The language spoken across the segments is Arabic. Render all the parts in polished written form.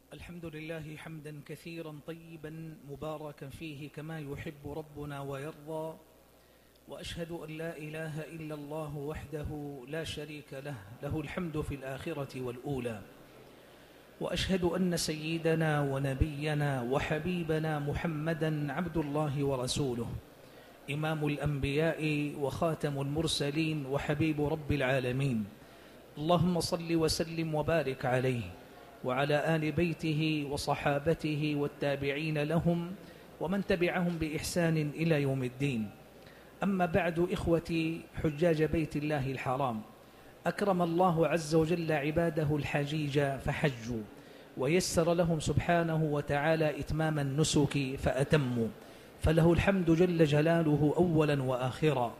الحمد لله حمدا كثيرا طيبا مباركا فيه كما يحب ربنا ويرضى، وأشهد أن لا إله إلا الله وحده لا شريك له، له الحمد في الآخرة والأولى. وأشهد أن سيدنا ونبينا وحبيبنا محمدا عبد الله ورسوله، إمام الأنبياء وخاتم المرسلين وحبيب رب العالمين. اللهم صل وسلم وبارك عليه وعلى آل بيته وصحابته والتابعين لهم ومن تبعهم بإحسان إلى يوم الدين. أما بعد، إخوتي حجاج بيت الله الحرام، أكرم الله عز وجل عباده الحجيج فحجوا، ويسر لهم سبحانه وتعالى إتمام النسك فأتموا، فله الحمد جل جلاله أولا وآخرا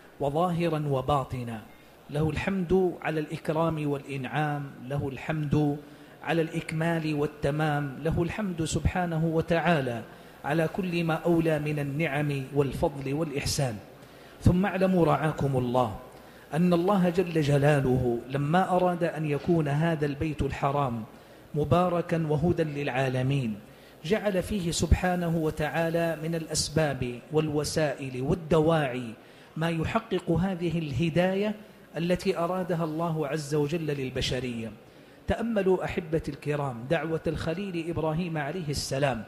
وظاهرا وباطنا. له الحمد على الإكرام والإنعام، له الحمد على الإكمال والتمام، له الحمد سبحانه وتعالى على كل ما أولى من النعم والفضل والإحسان. ثم اعلموا رعاكم الله أن الله جل جلاله لما أراد أن يكون هذا البيت الحرام مباركا وهدى للعالمين، جعل فيه سبحانه وتعالى من الأسباب والوسائل والدواعي ما يحقق هذه الهداية التي أرادها الله عز وجل للبشرية. تأملوا أحبتي الكرام دعوة الخليل إبراهيم عليه السلام.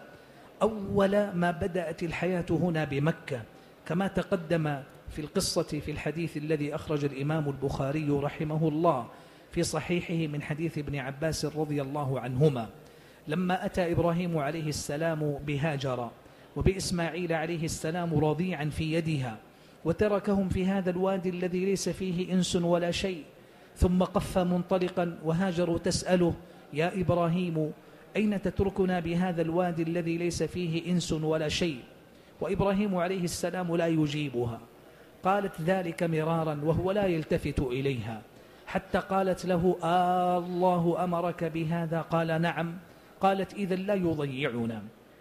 أول ما بدأت الحياة هنا بمكة، كما تقدم في القصة في الحديث الذي أخرج الإمام البخاري رحمه الله في صحيحه من حديث ابن عباس رضي الله عنهما، لما أتى إبراهيم عليه السلام بهاجر وبإسماعيل عليه السلام رضيعا في يدها، وتركهم في هذا الوادي الذي ليس فيه إنس ولا شيء، ثم قف منطلقا وهاجر تسأله: يا إبراهيم أين تتركنا بهذا الوادي الذي ليس فيه إنس ولا شيء؟ وإبراهيم عليه السلام لا يجيبها. قالت ذلك مرارا وهو لا يلتفت إليها، حتى قالت له: الله أمرك بهذا؟ قال: نعم. قالت: إذا لا يضيعنا.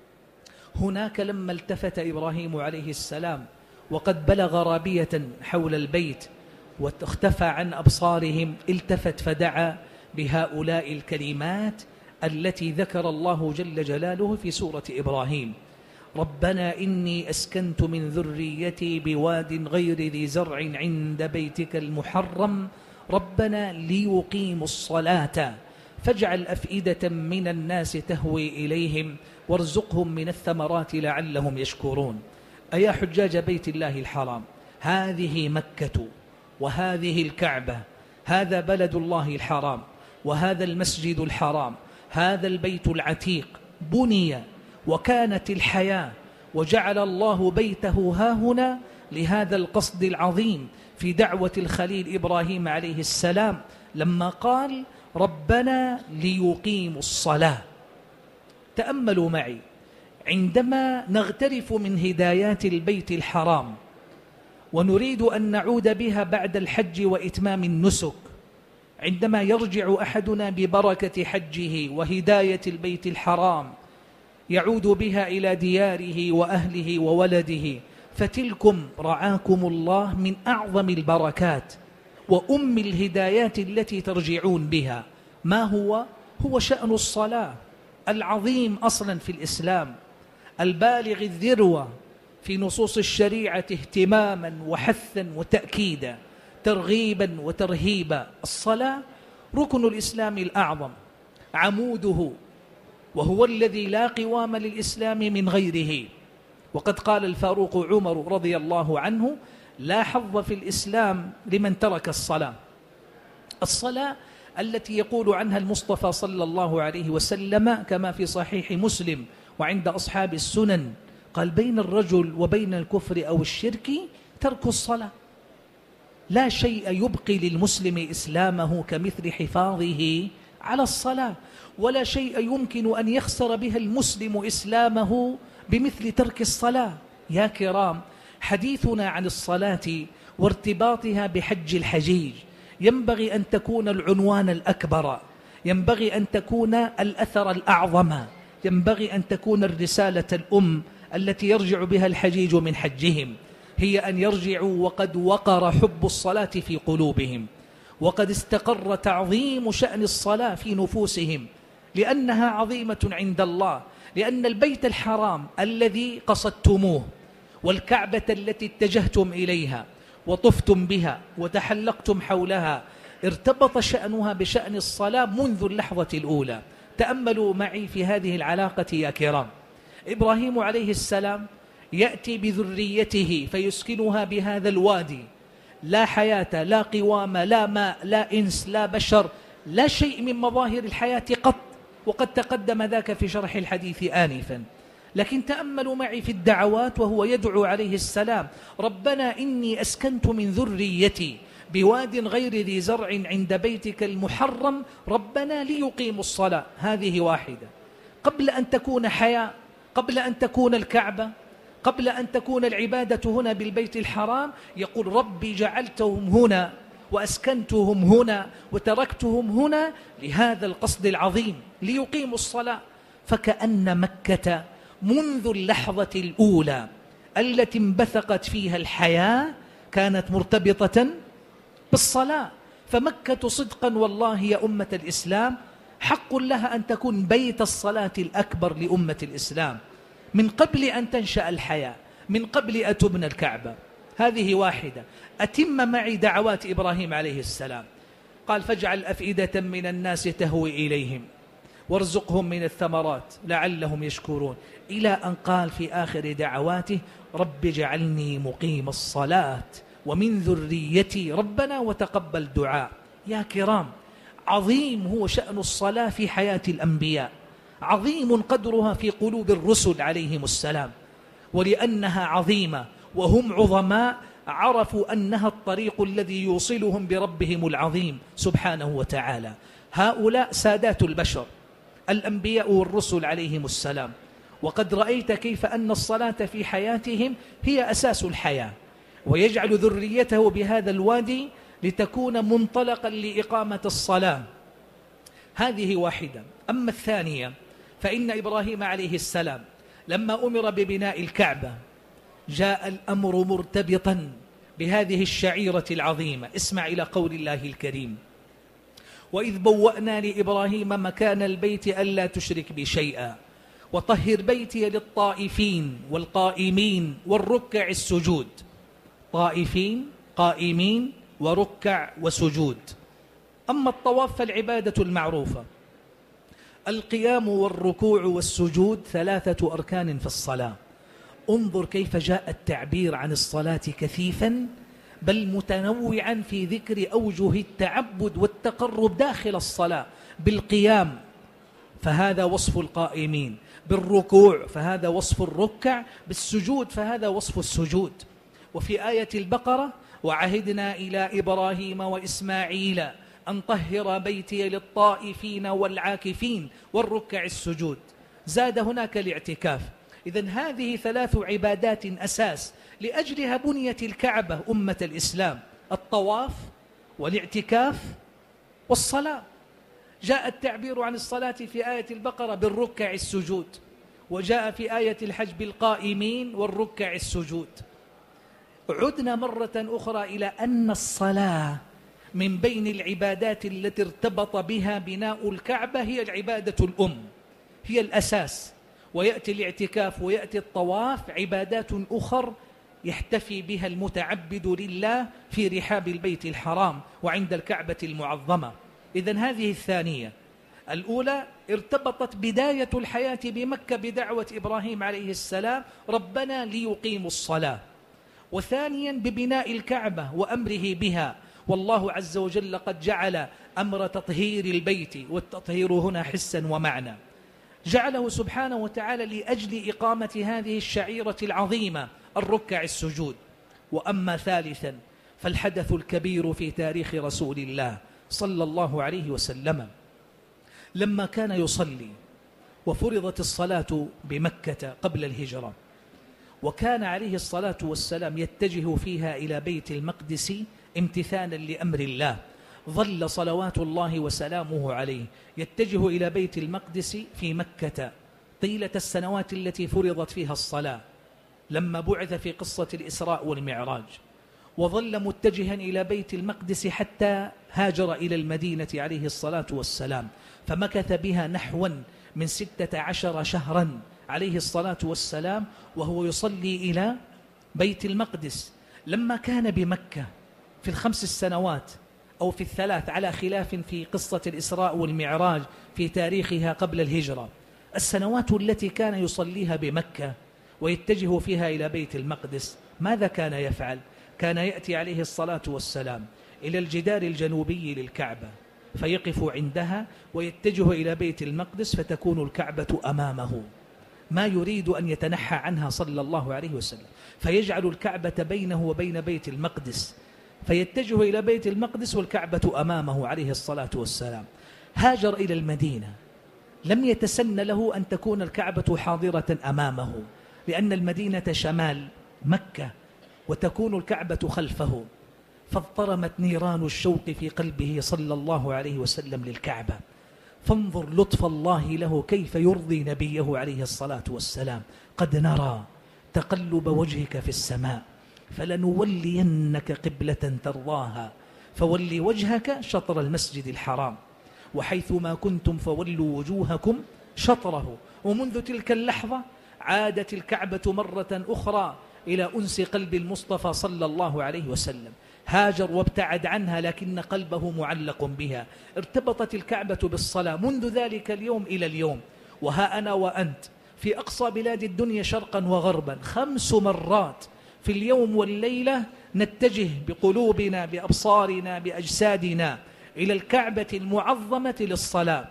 هناك لما التفت إبراهيم عليه السلام وقد بلغ رابية حول البيت واختفى عن أبصارهم، التفت فدعا بهؤلاء الكلمات التي ذكر الله جل جلاله في سورة إبراهيم: ربنا إني أسكنت من ذريتي بواد غير ذي زرع عند بيتك المحرم ربنا ليقيموا الصلاة فاجعل أفئدة من الناس تهوي إليهم وارزقهم من الثمرات لعلهم يشكرون. أيا حجاج بيت الله الحرام، هذه مكة وهذه الكعبة، هذا بلد الله الحرام وهذا المسجد الحرام، هذا البيت العتيق بني وكانت الحياة، وجعل الله بيته هاهنا لهذا القصد العظيم في دعوة الخليل إبراهيم عليه السلام لما قال: ربنا ليقيموا الصلاة. تأملوا معي، عندما نغترف من هدايات البيت الحرام ونريد أن نعود بها بعد الحج وإتمام النسك، عندما يرجع أحدنا ببركة حجه وهداية البيت الحرام يعود بها إلى دياره وأهله وولده، فتلكم رعاكم الله من أعظم البركات وأم الهدايات التي ترجعون بها. ما هو شأن الصلاة العظيم أصلا في الإسلام، البالغ الذروة في نصوص الشريعة اهتماما وحثا وتأكيدا، ترغيبا وترهيبا. الصلاة ركن الإسلام الأعظم، عموده، وهو الذي لا قوام للإسلام من غيره. وقد قال الفاروق عمر رضي الله عنه: لا حظ في الإسلام لمن ترك الصلاة. الصلاة التي يقول عنها المصطفى صلى الله عليه وسلم كما في صحيح مسلم وعند أصحاب السنن، قال: بين الرجل وبين الكفر أو الشرك ترك الصلاة. لا شيء يبقي للمسلم إسلامه كمثل حفاظه على الصلاة، ولا شيء يمكن أن يخسر بها المسلم إسلامه بمثل ترك الصلاة. يا كرام، حديثنا عن الصلاة وارتباطها بحج الحجيج ينبغي أن تكون العنوان الأكبر، ينبغي أن تكون الأثر الأعظم، ينبغي أن تكون الرسالة الأم التي يرجع بها الحجيج من حجهم، هي أن يرجعوا وقد وقر حب الصلاة في قلوبهم، وقد استقر تعظيم شأن الصلاة في نفوسهم. لأنها عظيمة عند الله، لأن البيت الحرام الذي قصدتموه والكعبة التي اتجهتم إليها وطفتم بها وتحلقتم حولها ارتبط شأنها بشأن الصلاة منذ اللحظة الأولى. تأملوا معي في هذه العلاقة يا كرام. إبراهيم عليه السلام يأتي بذريته فيسكنها بهذا الوادي، لا حياة، لا قوام، لا ماء، لا إنس، لا بشر، لا شيء من مظاهر الحياة قط، وقد تقدم ذاك في شرح الحديث آنفا. لكن تأملوا معي في الدعوات وهو يدعو عليه السلام: ربنا إني أسكنت من ذريتي بواد غير ذي زرع عند بيتك المحرم ربنا ليقيموا الصلاة. هذه واحدة. قبل أن تكون حياة، قبل أن تكون الكعبة، قبل أن تكون العبادة هنا بالبيت الحرام، يقول: ربي جعلتهم هنا وأسكنتهم هنا وتركتهم هنا لهذا القصد العظيم، ليقيموا الصلاة. فكأن مكة منذ اللحظة الأولى التي انبثقت فيها الحياة كانت مرتبطة بالصلاة. فمكة صدقا والله يا أمة الإسلام حق لها أن تكون بيت الصلاة الأكبر لأمة الإسلام، من قبل أن تنشأ الحياة، من قبل أن تبنى الكعبة. هذه واحدة. أتم معي دعوات إبراهيم عليه السلام. قال: فاجعل أفئدة من الناس تهوي إليهم وارزقهم من الثمرات لعلهم يشكرون، إلى أن قال في آخر دعواته: رب اجعلني مقيم الصلاة ومن ذريتي ربنا وتقبل دعاء. يا كرام، عظيم هو شأن الصلاة في حياة الأنبياء، عظيم قدرها في قلوب الرسل عليهم السلام. ولأنها عظيمة وهم عظماء عرفوا أنها الطريق الذي يوصلهم بربهم العظيم سبحانه وتعالى. هؤلاء سادات البشر، الأنبياء والرسل عليهم السلام. وقد رأيت كيف أن الصلاة في حياتهم هي أساس الحياة، ويجعل ذريته بهذا الوادي لتكون منطلقا لإقامة الصلاة. هذه واحدة. أما الثانية فإن إبراهيم عليه السلام لما أمر ببناء الكعبة جاء الأمر مرتبطا بهذه الشعيرة العظيمة. اسمع إلى قول الله الكريم: وإذ بوأنا لإبراهيم مكان البيت ألا تشرك بي شيئا وطهر بيتي للطائفين والقائمين والركع السجود. طائفين، قائمين، وركع وسجود. أما الطواف فالعبادة المعروفة، القيام والركوع والسجود 3 أركان في الصلاة. انظر كيف جاء التعبير عن الصلاة كثيفا بل متنوعا في ذكر أوجه التعبد والتقرب داخل الصلاة. بالقيام فهذا وصف القائمين، بالركوع فهذا وصف الركع، بالسجود فهذا وصف السجود. وفي آية البقرة: وعهدنا إلى إبراهيم وإسماعيل أن طهر بيتي للطائفين والعاكفين والركع السجود. زاد هناك الاعتكاف. إذن هذه 3 عبادات أساس لأجلها بنيت الكعبة أمة الإسلام: الطواف والاعتكاف والصلاة. جاء التعبير عن الصلاة في آية البقرة بالركع السجود، وجاء في آية الحج بالقائمين والركع السجود. عدنا مرة أخرى إلى أن الصلاة من بين العبادات التي ارتبط بها بناء الكعبة هي العبادة الأم، هي الأساس. ويأتي الاعتكاف ويأتي الطواف، عبادات أخر يحتفي بها المتعبد لله في رحاب البيت الحرام وعند الكعبة المعظمة. إذن هذه الثانية. الأولى ارتبطت بداية الحياة بمكة بدعوة إبراهيم عليه السلام: ربنا ليقيموا الصلاة. وثانيا ببناء الكعبة وأمره بها، والله عز وجل قد جعل أمر تطهير البيت، والتطهير هنا حسا ومعنى، جعله سبحانه وتعالى لأجل إقامة هذه الشعيرة العظيمة الركع السجود. وأما ثالثا فالحدث الكبير في تاريخ رسول الله صلى الله عليه وسلم لما كان يصلي وفرضت الصلاة بمكة قبل الهجرة، وكان عليه الصلاة والسلام يتجه فيها إلى بيت المقدس امتثالا لأمر الله. ظل صلوات الله وسلامه عليه يتجه إلى بيت المقدس في مكة طيلة السنوات التي فرضت فيها الصلاة، لما بعث في قصة الإسراء والمعراج. وظل متجها إلى بيت المقدس حتى هاجر إلى المدينة عليه الصلاة والسلام، فمكث بها نحوا من 16 شهرا عليه الصلاة والسلام وهو يصلي إلى بيت المقدس. لما كان بمكة في ال5 سنوات أو في ال3 على خلاف في قصة الإسراء والمعراج في تاريخها قبل الهجرة، السنوات التي كان يصليها بمكة ويتجه فيها إلى بيت المقدس، ماذا كان يفعل؟ كان يأتي عليه الصلاة والسلام إلى الجدار الجنوبي للكعبة فيقف عندها ويتجه إلى بيت المقدس فتكون الكعبة أمامه، ما يريد أن يتنحى عنها صلى الله عليه وسلم، فيجعل الكعبة بينه وبين بيت المقدس، فيتجه إلى بيت المقدس والكعبة أمامه عليه الصلاة والسلام. هاجر إلى المدينة، لم يتسن له أن تكون الكعبة حاضرة أمامه، لأن المدينة شمال مكة وتكون الكعبة خلفه، فاضطرمت نيران الشوق في قلبه صلى الله عليه وسلم للكعبة. فانظر لطف الله له كيف يرضي نبيه عليه الصلاة والسلام. قد نرى تقلب وجهك في السماء فلنولينك قبلة ترضاها فولي وجهك شطر المسجد الحرام وحيثما كنتم فولوا وجوهكم شطره. ومنذ تلك اللحظة عادت الكعبة مرة أخرى إلى أنس قلب المصطفى صلى الله عليه وسلم. هاجر وابتعد عنها لكن قلبه معلق بها. ارتبطت الكعبة بالصلاة منذ ذلك اليوم إلى اليوم. وها أنا وأنت في أقصى بلاد الدنيا شرقا وغربا 5 مرات في اليوم والليلة نتجه بقلوبنا بأبصارنا بأجسادنا إلى الكعبة المعظمة للصلاة.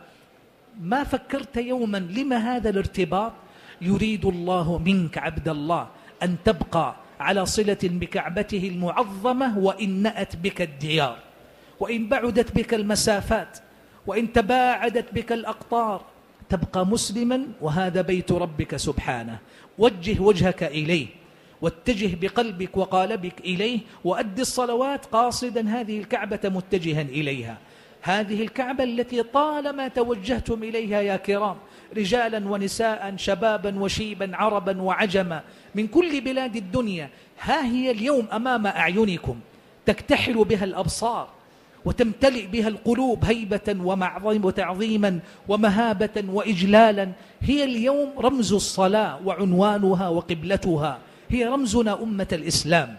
ما فكرت يوما لما هذا الارتباط؟ يريد الله منك عبد الله أن تبقى على صلة بكعبته المعظمة وإن نأت بك الديار، وإن بعدت بك المسافات، وإن تباعدت بك الأقطار، تبقى مسلما وهذا بيت ربك سبحانه. وجه وجهك إليه واتجه بقلبك وقالبك إليه وأد الصلوات قاصدا هذه الكعبة متجها إليها. هذه الكعبة التي طالما توجهتم إليها يا كرام، رجالا ونساء شبابا وشيبا عربا وعجما من كل بلاد الدنيا، ها هي اليوم أمام أعينكم تكتحل بها الأبصار وتمتلئ بها القلوب هيبة وتعظيما ومهابة وإجلالا. هي اليوم رمز الصلاة وعنوانها وقبلتها، هي رمزنا أمة الإسلام.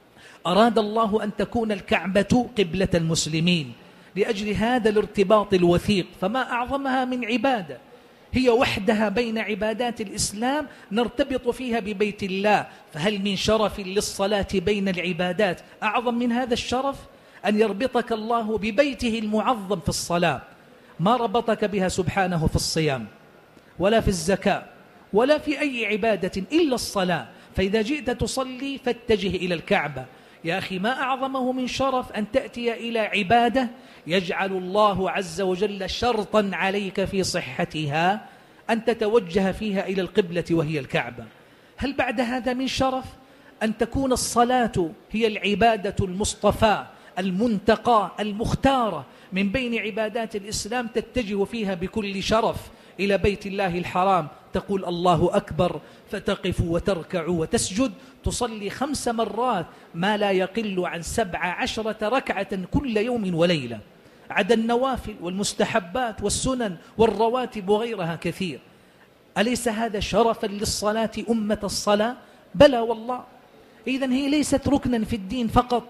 أراد الله أن تكون الكعبة قبلة المسلمين لأجل هذا الارتباط الوثيق، فما أعظمها من عبادة، هي وحدها بين عبادات الإسلام نرتبط فيها ببيت الله. فهل من شرف للصلاة بين العبادات أعظم من هذا الشرف؟ أن يربطك الله ببيته المعظم في الصلاة. ما ربطك بها سبحانه في الصيام ولا في الزكاة ولا في أي عبادة إلا الصلاة. فإذا جئت تصلي فاتجه إلى الكعبة. يا أخي ما أعظمه من شرف أن تأتي إلى عبادة يجعل الله عز وجل شرطا عليك في صحتها أن تتوجه فيها إلى القبلة وهي الكعبة. هل بعد هذا من شرف أن تكون الصلاة هي العبادة المصطفى المنتقى المختارة من بين عبادات الإسلام، تتجه فيها بكل شرف إلى بيت الله الحرام، تقول الله أكبر فتقف وتركع وتسجد، تصلي 5 مرات ما لا يقل عن 17 ركعة كل يوم وليلة، عدا النوافل والمستحبات والسنن والرواتب وغيرها كثير. أليس هذا شرفا للصلاة أمة الصلاة؟ بلى والله. إذن هي ليست ركنا في الدين فقط،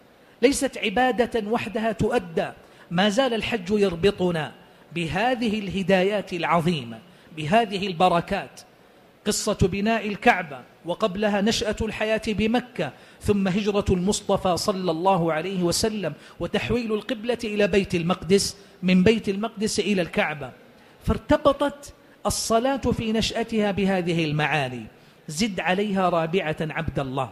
ليست عبادة وحدها تؤدى. ما زال الحج يربطنا بهذه الهدايات العظيمة، بهذه البركات. قصة بناء الكعبة وقبلها نشأة الحياة بمكة، ثم هجرة المصطفى صلى الله عليه وسلم وتحويل القبلة إلى بيت المقدس، من بيت المقدس إلى الكعبة. فارتبطت الصلاة في نشأتها بهذه المعاني. زد عليها رابعة عبد الله،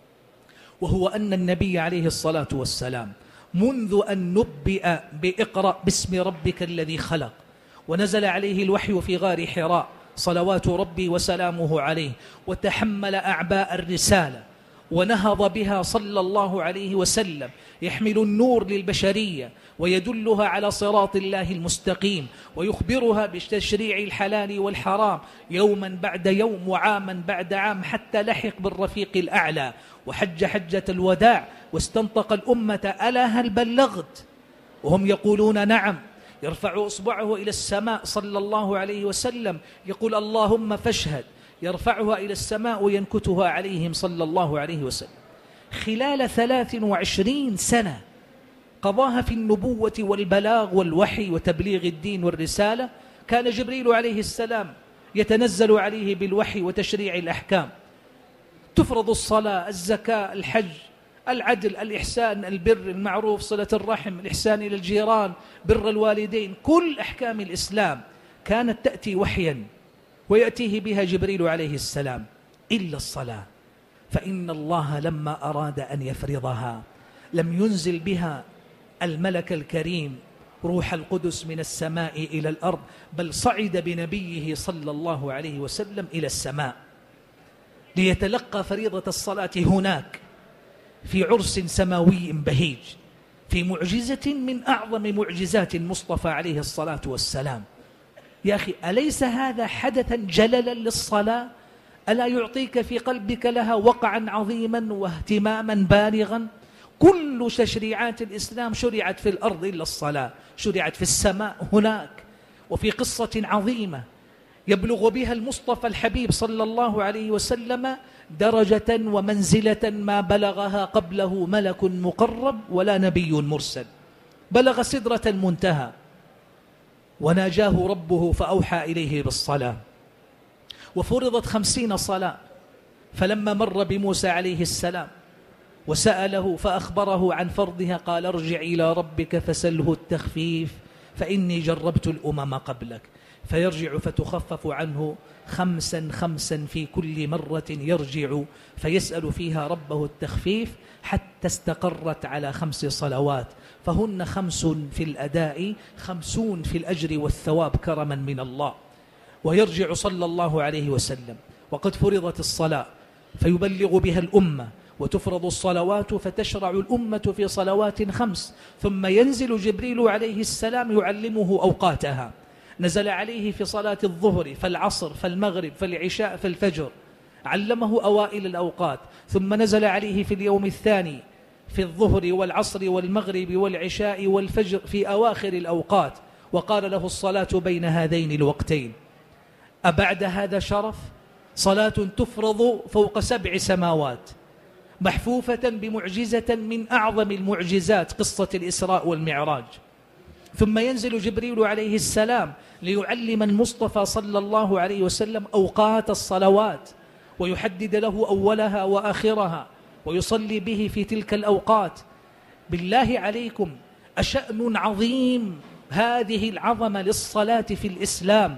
وهو أن النبي عليه الصلاة والسلام منذ أن نبئ بإقرأ باسم ربك الذي خلق ونزل عليه الوحي في غار حراء صلوات ربي وسلامه عليه، وتحمل أعباء الرسالة ونهض بها صلى الله عليه وسلم، يحمل النور للبشرية ويدلها على صراط الله المستقيم، ويخبرها بتشريع الحلال والحرام يوما بعد يوم وعاما بعد عام، حتى لحق بالرفيق الأعلى وحج حجة الوداع واستنطق الأمة: ألا هل بلغت؟ وهم يقولون نعم. يرفع إصبعه إلى السماء صلى الله عليه وسلم يقول: اللهم فاشهد. يرفعها إلى السماء وينكتها عليهم صلى الله عليه وسلم. خلال 23 سنة قضاها في النبوة والبلاغ والوحي وتبليغ الدين والرسالة. كان جبريل عليه السلام يتنزل عليه بالوحي وتشريع الأحكام، تفرض الصلاة، الزكاة، الحج، العدل، الإحسان، البر، المعروف، صلة الرحم، الإحسان إلى الجيران، بر الوالدين، كل أحكام الإسلام كانت تأتي وحيا ويأتيه بها جبريل عليه السلام، إلا الصلاة، فإن الله لما أراد أن يفرضها لم ينزل بها الملك الكريم روح القدس من السماء إلى الأرض، بل صعد بنبيه صلى الله عليه وسلم إلى السماء ليتلقى فريضة الصلاة هناك في عرس سماوي بهيج، في معجزة من أعظم معجزات المصطفى عليه الصلاة والسلام. يا أخي، أليس هذا حدثا جللا للصلاة؟ ألا يعطيك في قلبك لها وقعا عظيما واهتماما بالغا؟ كل تشريعات الإسلام شرعت في الأرض إلا الصلاة، شرعت في السماء هناك، وفي قصة عظيمة يبلغ بها المصطفى الحبيب صلى الله عليه وسلم درجة ومنزلة ما بلغها قبله ملك مقرب ولا نبي مرسل. بلغ سدرة المنتهى وناجاه ربه فأوحى إليه بالصلاة، وفرضت 50 صلاة. فلما مر بموسى عليه السلام وسأله فأخبره عن فرضها قال: ارجع إلى ربك فسله التخفيف فإني جربت الأمم قبلك. فيرجع فتخفف عنه 5 في كل مرة يرجع فيسأل فيها ربه التخفيف، حتى استقرت على 5 صلوات، فهن 5 في الأداء 50 في الأجر والثواب كرما من الله. ويرجع صلى الله عليه وسلم وقد فرضت الصلاة فيبلغ بها الأمة، وتفرض الصلوات فتشرع الأمة في صلوات 5، ثم ينزل جبريل عليه السلام يعلمه أوقاتها. نزل عليه في صلاة الظهر فالعصر فالمغرب فالعشاء فالفجر، علمه أوائل الأوقات، ثم نزل عليه في اليوم الثاني في الظهر والعصر والمغرب والعشاء والفجر في أواخر الأوقات، وقال له الصلاة بين هذين الوقتين. أبعد هذا شرف؟ صلاة تفرض فوق 7 سماوات، محفوفة بمعجزة من أعظم المعجزات، قصة الإسراء والمعراج. ثم ينزل جبريل عليه السلام ليعلم المصطفى صلى الله عليه وسلم أوقات الصلوات، ويحدد له أولها وآخرها، ويصلي به في تلك الأوقات. بالله عليكم، أشأن عظيم هذه العظمة للصلاة في الإسلام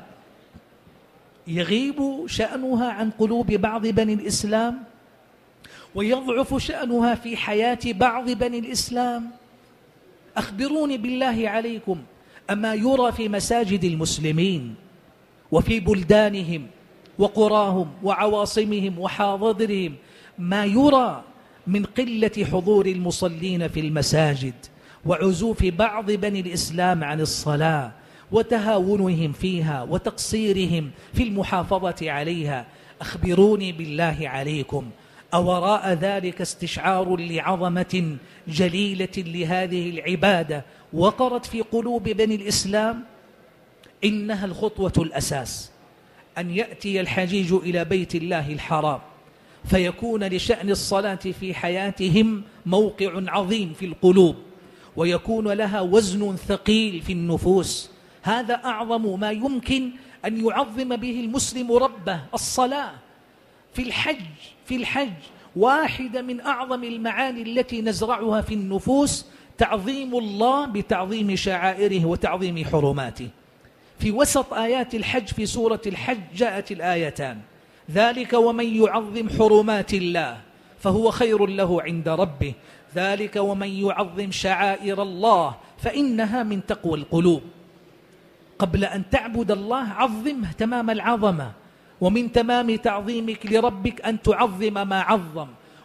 يغيب شأنها عن قلوب بعض بني الإسلام، ويضعف شأنها في حياة بعض بني الإسلام. أخبروني بالله عليكم، أما يرى في مساجد المسلمين وفي بلدانهم وقراهم وعواصمهم وحاضرهم ما يرى من قلة حضور المصلين في المساجد، وعزوف بعض بني الإسلام عن الصلاة، وتهاونهم فيها، وتقصيرهم في المحافظة عليها؟ أخبروني بالله عليكم، أوراء ذلك استشعار لعظمة جليلة لهذه العبادة وقرت في قلوب بني الإسلام؟ إنها الخطوة الأساس، أن يأتي الحجيج إلى بيت الله الحرام فيكون لشأن الصلاة في حياتهم موقع عظيم في القلوب، ويكون لها وزن ثقيل في النفوس. هذا أعظم ما يمكن أن يعظم به المسلم ربه، الصلاة. في الحج واحدة من أعظم المعاني التي نزرعها في النفوس تعظيم الله بتعظيم شعائره وتعظيم حرماته. في وسط آيات الحج في سورة الحج جاءت الآيتان: ذلك ومن يعظم حرمات الله فهو خير له عند ربه، ذلك ومن يعظم شعائر الله فإنها من تقوى القلوب. قبل أن تعبد الله عظمه تمام العظمة، ومن تمام تعظيمك لربك أن تعظم ما عظم.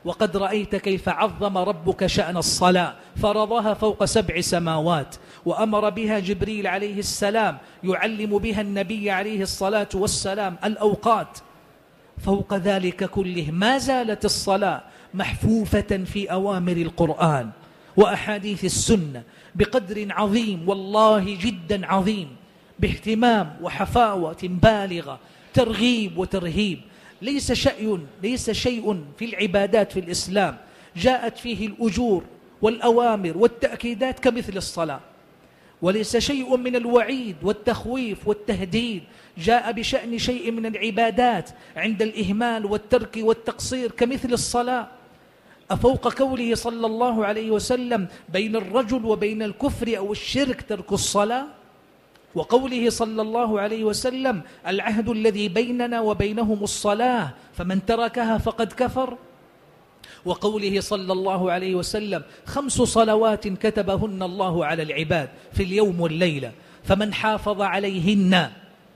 وقد رأيت كيف عظم ربك شأن الصلاة، فرضها فوق 7 سماوات، وأمر بها جبريل عليه السلام يعلم بها النبي عليه الصلاة والسلام الأوقات. فوق ذلك كله ما زالت الصلاة محفوفة في أوامر القرآن وأحاديث السنة بقدر عظيم، والله جدا عظيم، باهتمام وحفاوة بالغة، ترغيب وترهيب. ليس شيء في العبادات في الإسلام جاءت فيه الأجور والأوامر والتأكيدات كمثل الصلاة، وليس شيء من الوعيد والتخويف والتهديد جاء بشأن شيء من العبادات عند الإهمال والترك والتقصير كمثل الصلاة. أفوق قوله صلى الله عليه وسلم بين الرجل وبين الكفر أو الشرك ترك الصلاة، وقوله صلى الله عليه وسلم العهد الذي بيننا وبينهم الصلاة فمن تركها فقد كفر، وقوله صلى الله عليه وسلم 5 صلوات كتبهن الله على العباد في اليوم والليلة فمن حافظ عليهن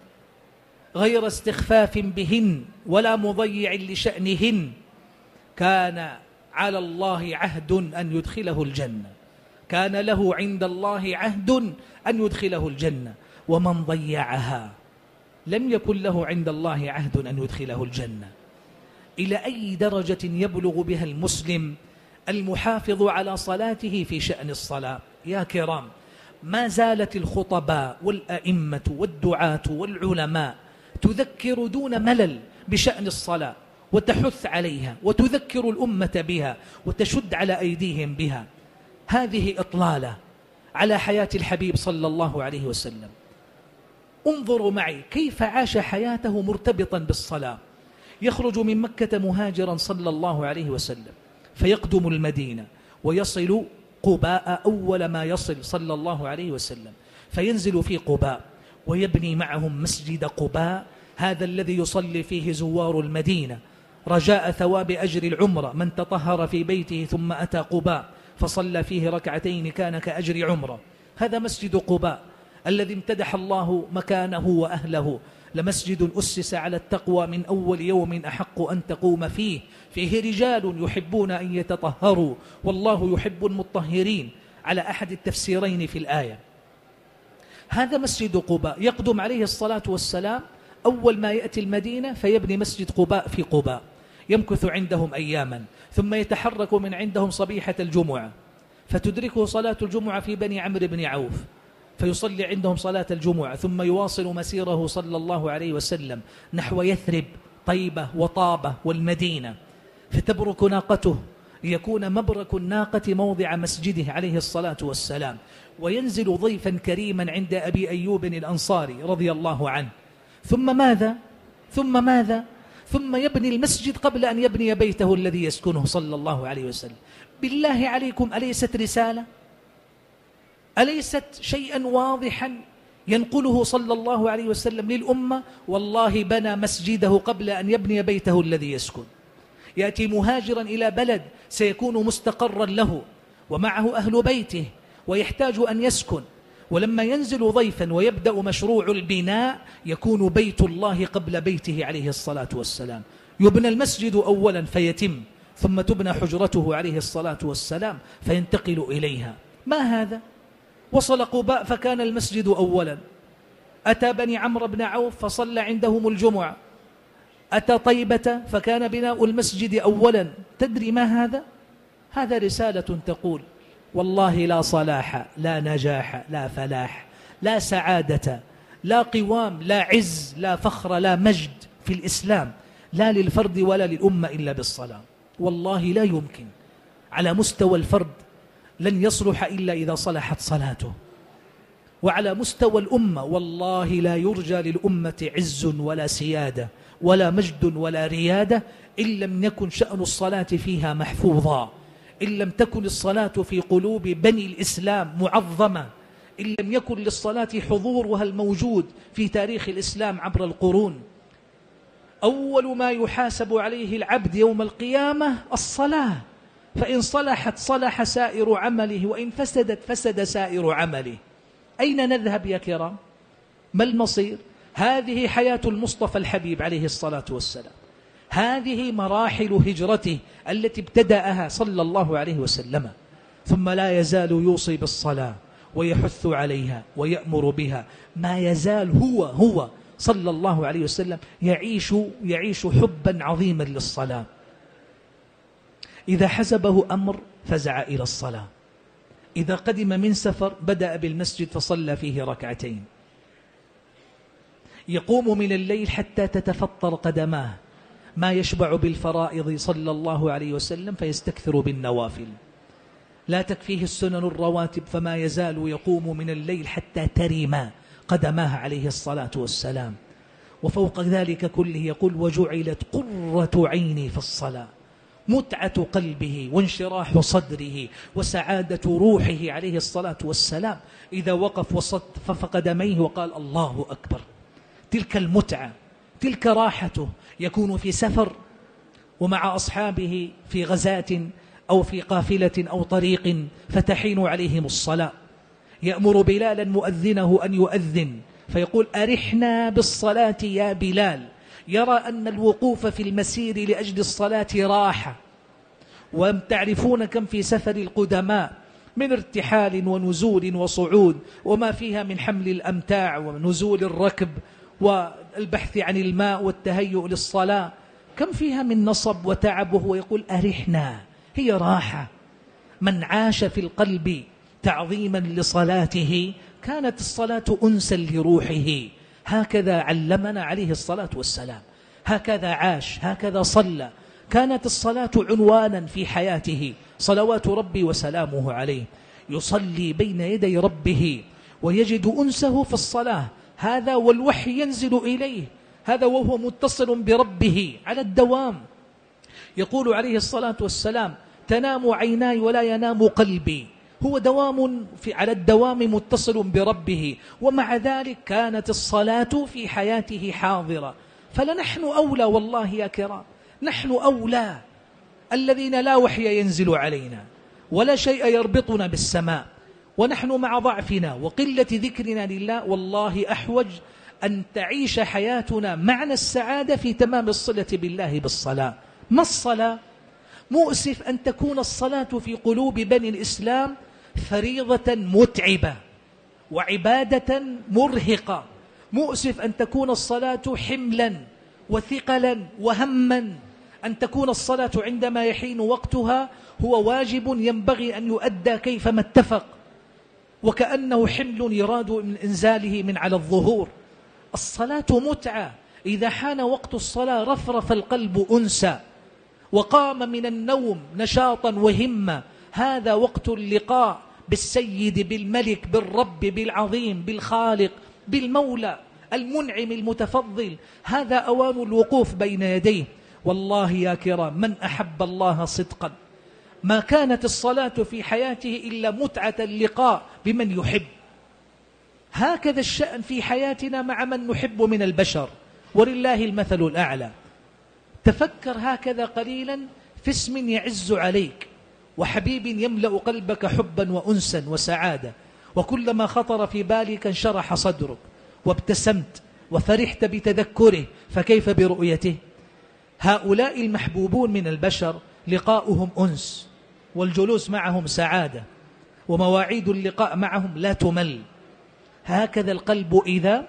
غير استخفاف بهن ولا مضيع لشأنهن كان على الله عهد أن يدخله الجنة، كان له عند الله عهد أن يدخله الجنة، ومن ضيعها لم يكن له عند الله عهد أن يدخله الجنة. إلى أي درجة يبلغ بها المسلم المحافظ على صلاته في شأن الصلاة؟ يا كرام، ما زالت الخطباء والأئمة والدعاة والعلماء تذكر دون ملل بشأن الصلاة وتحث عليها وتذكر الأمة بها وتشد على أيديهم بها. هذه إطلالة على حياة الحبيب صلى الله عليه وسلم. انظروا معي كيف عاش حياته مرتبطا بالصلاة. يخرج من مكة مهاجرا صلى الله عليه وسلم فيقدم المدينة ويصل قباء أول ما يصل صلى الله عليه وسلم، فينزل في قباء ويبني معهم مسجد قباء، هذا الذي يصلي فيه زوار المدينة رجاء ثواب أجر العمرة. من تطهر في بيته ثم أتى قباء فصلى فيه 2 كان كأجر عمرة. هذا مسجد قباء الذي امتدح الله مكانه وأهله، لمسجد أسس على التقوى من أول يوم أحق أن تقوم فيه، فيه رجال يحبون أن يتطهروا والله يحب المطهرين، على أحد التفسيرين في الآية. هذا مسجد قباء يقدم عليه الصلاة والسلام أول ما يأتي المدينة فيبني مسجد قباء في قباء، يمكث عندهم أياما ثم يتحرك من عندهم صبيحة الجمعة فتدركه صلاة الجمعة في بني عمرو بن عوف فيصلي عندهم صلاة الجمعة، ثم يواصل مسيره صلى الله عليه وسلم نحو يثرب طيبة وطابة والمدينة، فتبرك ناقته ليكون مبرك الناقة موضع مسجده عليه الصلاة والسلام، وينزل ضيفا كريما عند أبي أيوب الأنصاري رضي الله عنه. ثم ماذا؟ ثم يبني المسجد قبل أن يبني بيته الذي يسكنه صلى الله عليه وسلم. بالله عليكم، أليست رسالة؟ أليست شيئا واضحا ينقله صلى الله عليه وسلم للأمة؟ والله بنى مسجده قبل أن يبني بيته الذي يسكن. يأتي مهاجرا إلى بلد سيكون مستقرا له ومعه أهل بيته ويحتاج أن يسكن، ولما ينزل ضيفا ويبدأ مشروع البناء يكون بيت الله قبل بيته عليه الصلاة والسلام. يبنى المسجد أولا فيتم، ثم تبنى حجرته عليه الصلاة والسلام فينتقل إليها. ما هذا؟ وصل قباء فكان المسجد أولا، أتى بني عمرو بن عوف فصلى عندهم الجمعة، أتى طيبة فكان بناء المسجد أولا. تدري ما هذا؟ هذا رسالة تقول والله لا صلاح، لا نجاح، لا فلاح، لا سعادة، لا قوام، لا عز، لا فخر، لا مجد في الإسلام، لا للفرد ولا للأمة إلا بالصلاة. والله لا يمكن. على مستوى الفرد لن يصلح إلا إذا صلحت صلاته، وعلى مستوى الأمة والله لا يرجى للأمة عز ولا سيادة ولا مجد ولا ريادة إن لم يكن شأن الصلاة فيها محفوظا، إن لم تكن الصلاة في قلوب بني الإسلام معظمة، إن لم يكن للصلاة حضورها الموجود في تاريخ الإسلام عبر القرون. أول ما يحاسب عليه العبد يوم القيامة الصلاة، فإن صلحت صلح سائر عمله، وإن فسدت فسد سائر عمله. أين نذهب يا كرام؟ ما المصير؟ هذه حياة المصطفى الحبيب عليه الصلاة والسلام، هذه مراحل هجرته التي ابتدأها صلى الله عليه وسلم، ثم لا يزال يوصي بالصلاة ويحث عليها ويأمر بها، ما يزال هو صلى الله عليه وسلم يعيش حبا عظيما للصلاة. إذا حزبه أمر فزع إلى الصلاة، إذا قدم من سفر بدأ بالمسجد فصلى فيه ركعتين، يقوم من الليل حتى تتفطر قدماه، ما يشبع بالفرائض صلى الله عليه وسلم فيستكثر بالنوافل، لا تكفيه السنن الرواتب فما يزال يقوم من الليل حتى ترما قدماه عليه الصلاة والسلام. وفوق ذلك كله يقول: وجعلت قرة عيني في الصلاة، متعة قلبه وانشراح صدره وسعادة روحه عليه الصلاة والسلام إذا وقف وصف قدميه وقال الله أكبر. تلك المتعة، تلك راحته. يكون في سفر ومع أصحابه في غزاة أو في قافلة أو طريق فتحين عليهم الصلاة، يأمر بلالا مؤذنه أن يؤذن فيقول: أرحنا بالصلاة يا بلال. يرى أن الوقوف في المسير لأجل الصلاة راحة، وتعرفون كم في سفر القدماء من ارتحال ونزول وصعود وما فيها من حمل الأمتاع ونزول الركب والبحث عن الماء والتهيؤ للصلاة، كم فيها من نصب وتعب، وهو يقول: أرحنا، هي راحة. من عاش في القلب تعظيما لصلاته كانت الصلاة أنسا لروحه. هكذا علمنا عليه الصلاة والسلام، هكذا عاش، هكذا صلى. كانت الصلاة عنوانا في حياته صلوات ربي وسلامه عليه، يصلي بين يدي ربه ويجد أنسه في الصلاة. هذا والوحي ينزل إليه، هذا وهو متصل بربه على الدوام. يقول عليه الصلاة والسلام: تنام عيناي ولا ينام قلبي. هو دوام على الدوام متصل بربه، ومع ذلك كانت الصلاة في حياته حاضرة. فلنحن أولى والله يا كرام، نحن أولى الذين لا وحي ينزل علينا ولا شيء يربطنا بالسماء، ونحن مع ضعفنا وقلة ذكرنا لله والله أحوج أن تعيش حياتنا معنى السعادة في تمام الصلة بالله بالصلاة. ما الصلاة؟ مؤسف أن تكون الصلاة في قلوب بني الإسلام فريضة متعبة وعبادة مرهقة. مؤسف أن تكون الصلاة حملا وثقلا وهما، أن تكون الصلاة عندما يحين وقتها هو واجب ينبغي أن يؤدى كيفما اتفق، وكأنه حمل يراد من إنزاله من على الظهور. الصلاة متعة، إذا حان وقت الصلاة رفرف القلب أنسا وقام من النوم نشاطا وهمة. هذا وقت اللقاء بالسيد، بالملك، بالرب، بالعظيم، بالخالق، بالمولى المنعم المتفضل. هذا أوان الوقوف بين يديه. والله يا كرام، من أحب الله صدقا ما كانت الصلاة في حياته إلا متعة اللقاء بمن يحب. هكذا الشأن في حياتنا مع من نحب من البشر، ولله المثل الأعلى. تفكر هكذا قليلا في اسم يعز عليك وحبيب يملأ قلبك حبا وأنسا وسعادة، وكلما خطر في بالك انشرح صدرك وابتسمت وفرحت بتذكره، فكيف برؤيته؟ هؤلاء المحبوبون من البشر لقاؤهم أنس، والجلوس معهم سعادة، ومواعيد اللقاء معهم لا تمل. هكذا القلب إذا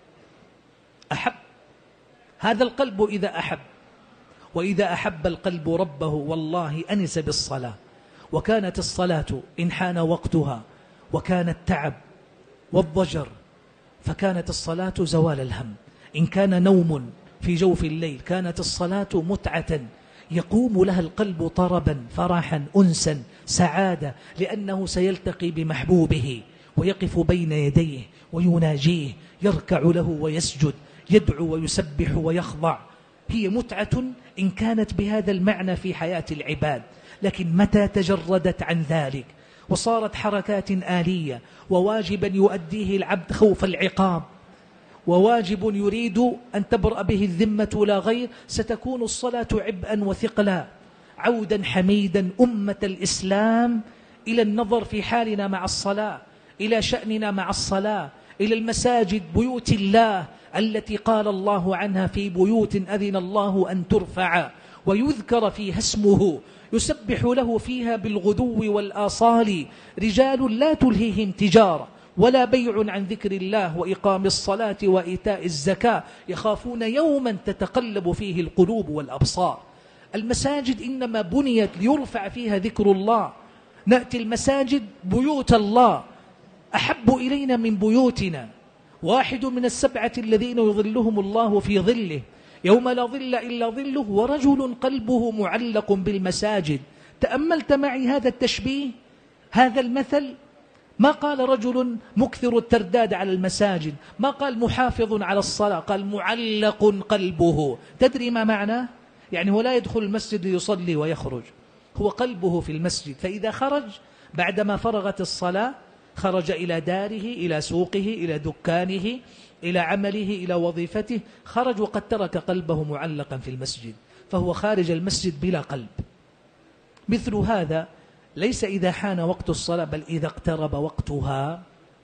أحب، هذا القلب إذا أحب. وإذا أحب القلب ربه والله أنس بالصلاة. وكانت الصلاة إن حان وقتها وكان التعب والضجر فكانت الصلاة زوال الهم. إن كان نوم في جوف الليل كانت الصلاة متعة يقوم لها القلب طربا، فرحا، أنسا، سعادة، لأنه سيلتقي بمحبوبه ويقف بين يديه ويناجيه، يركع له ويسجد، يدعو ويسبح ويخضع. هي متعة إن كانت بهذا المعنى في حياة العباد. لكن متى تجردت عن ذلك وصارت حركات آلية وواجبا يؤديه العبد خوف العقاب، وواجب يريد أن تبرأ به الذمة لا غير، ستكون الصلاة عبئا وثقلا. عودا حميدا أمة الإسلام إلى النظر في حالنا مع الصلاة، إلى شأننا مع الصلاة، إلى المساجد بيوت الله التي قال الله عنها في بيوت أذن الله أن ترفع ويذكر فيها اسمه يسبح له فيها بالغدو والآصال رجال لا تلهيهم تجارة ولا بيع عن ذكر الله وإقام الصلاة وإيتاء الزكاة يخافون يوما تتقلب فيه القلوب والأبصار. المساجد إنما بنيت ليرفع فيها ذكر الله. نأتي المساجد بيوت الله أحب إلينا من بيوتنا. واحد من السبعة الذين يظلهم الله في ظله يوم لا ظل إلا ظله ورجل قلبه معلق بالمساجد. تأملت معي هذا التشبيه، هذا المثل؟ ما قال رجل مكثر الترداد على المساجد، ما قال محافظ على الصلاة، قال معلق قلبه. تدري ما معناه؟ يعني هو لا يدخل المسجد ليصلي ويخرج، هو قلبه في المسجد. فإذا خرج بعدما فرغت الصلاة خرج إلى داره، إلى سوقه، إلى دكانه، إلى عمله، إلى وظيفته، خرج وقد ترك قلبه معلقا في المسجد، فهو خارج المسجد بلا قلب. مثل هذا ليس إذا حان وقت الصلاة بل إذا اقترب وقتها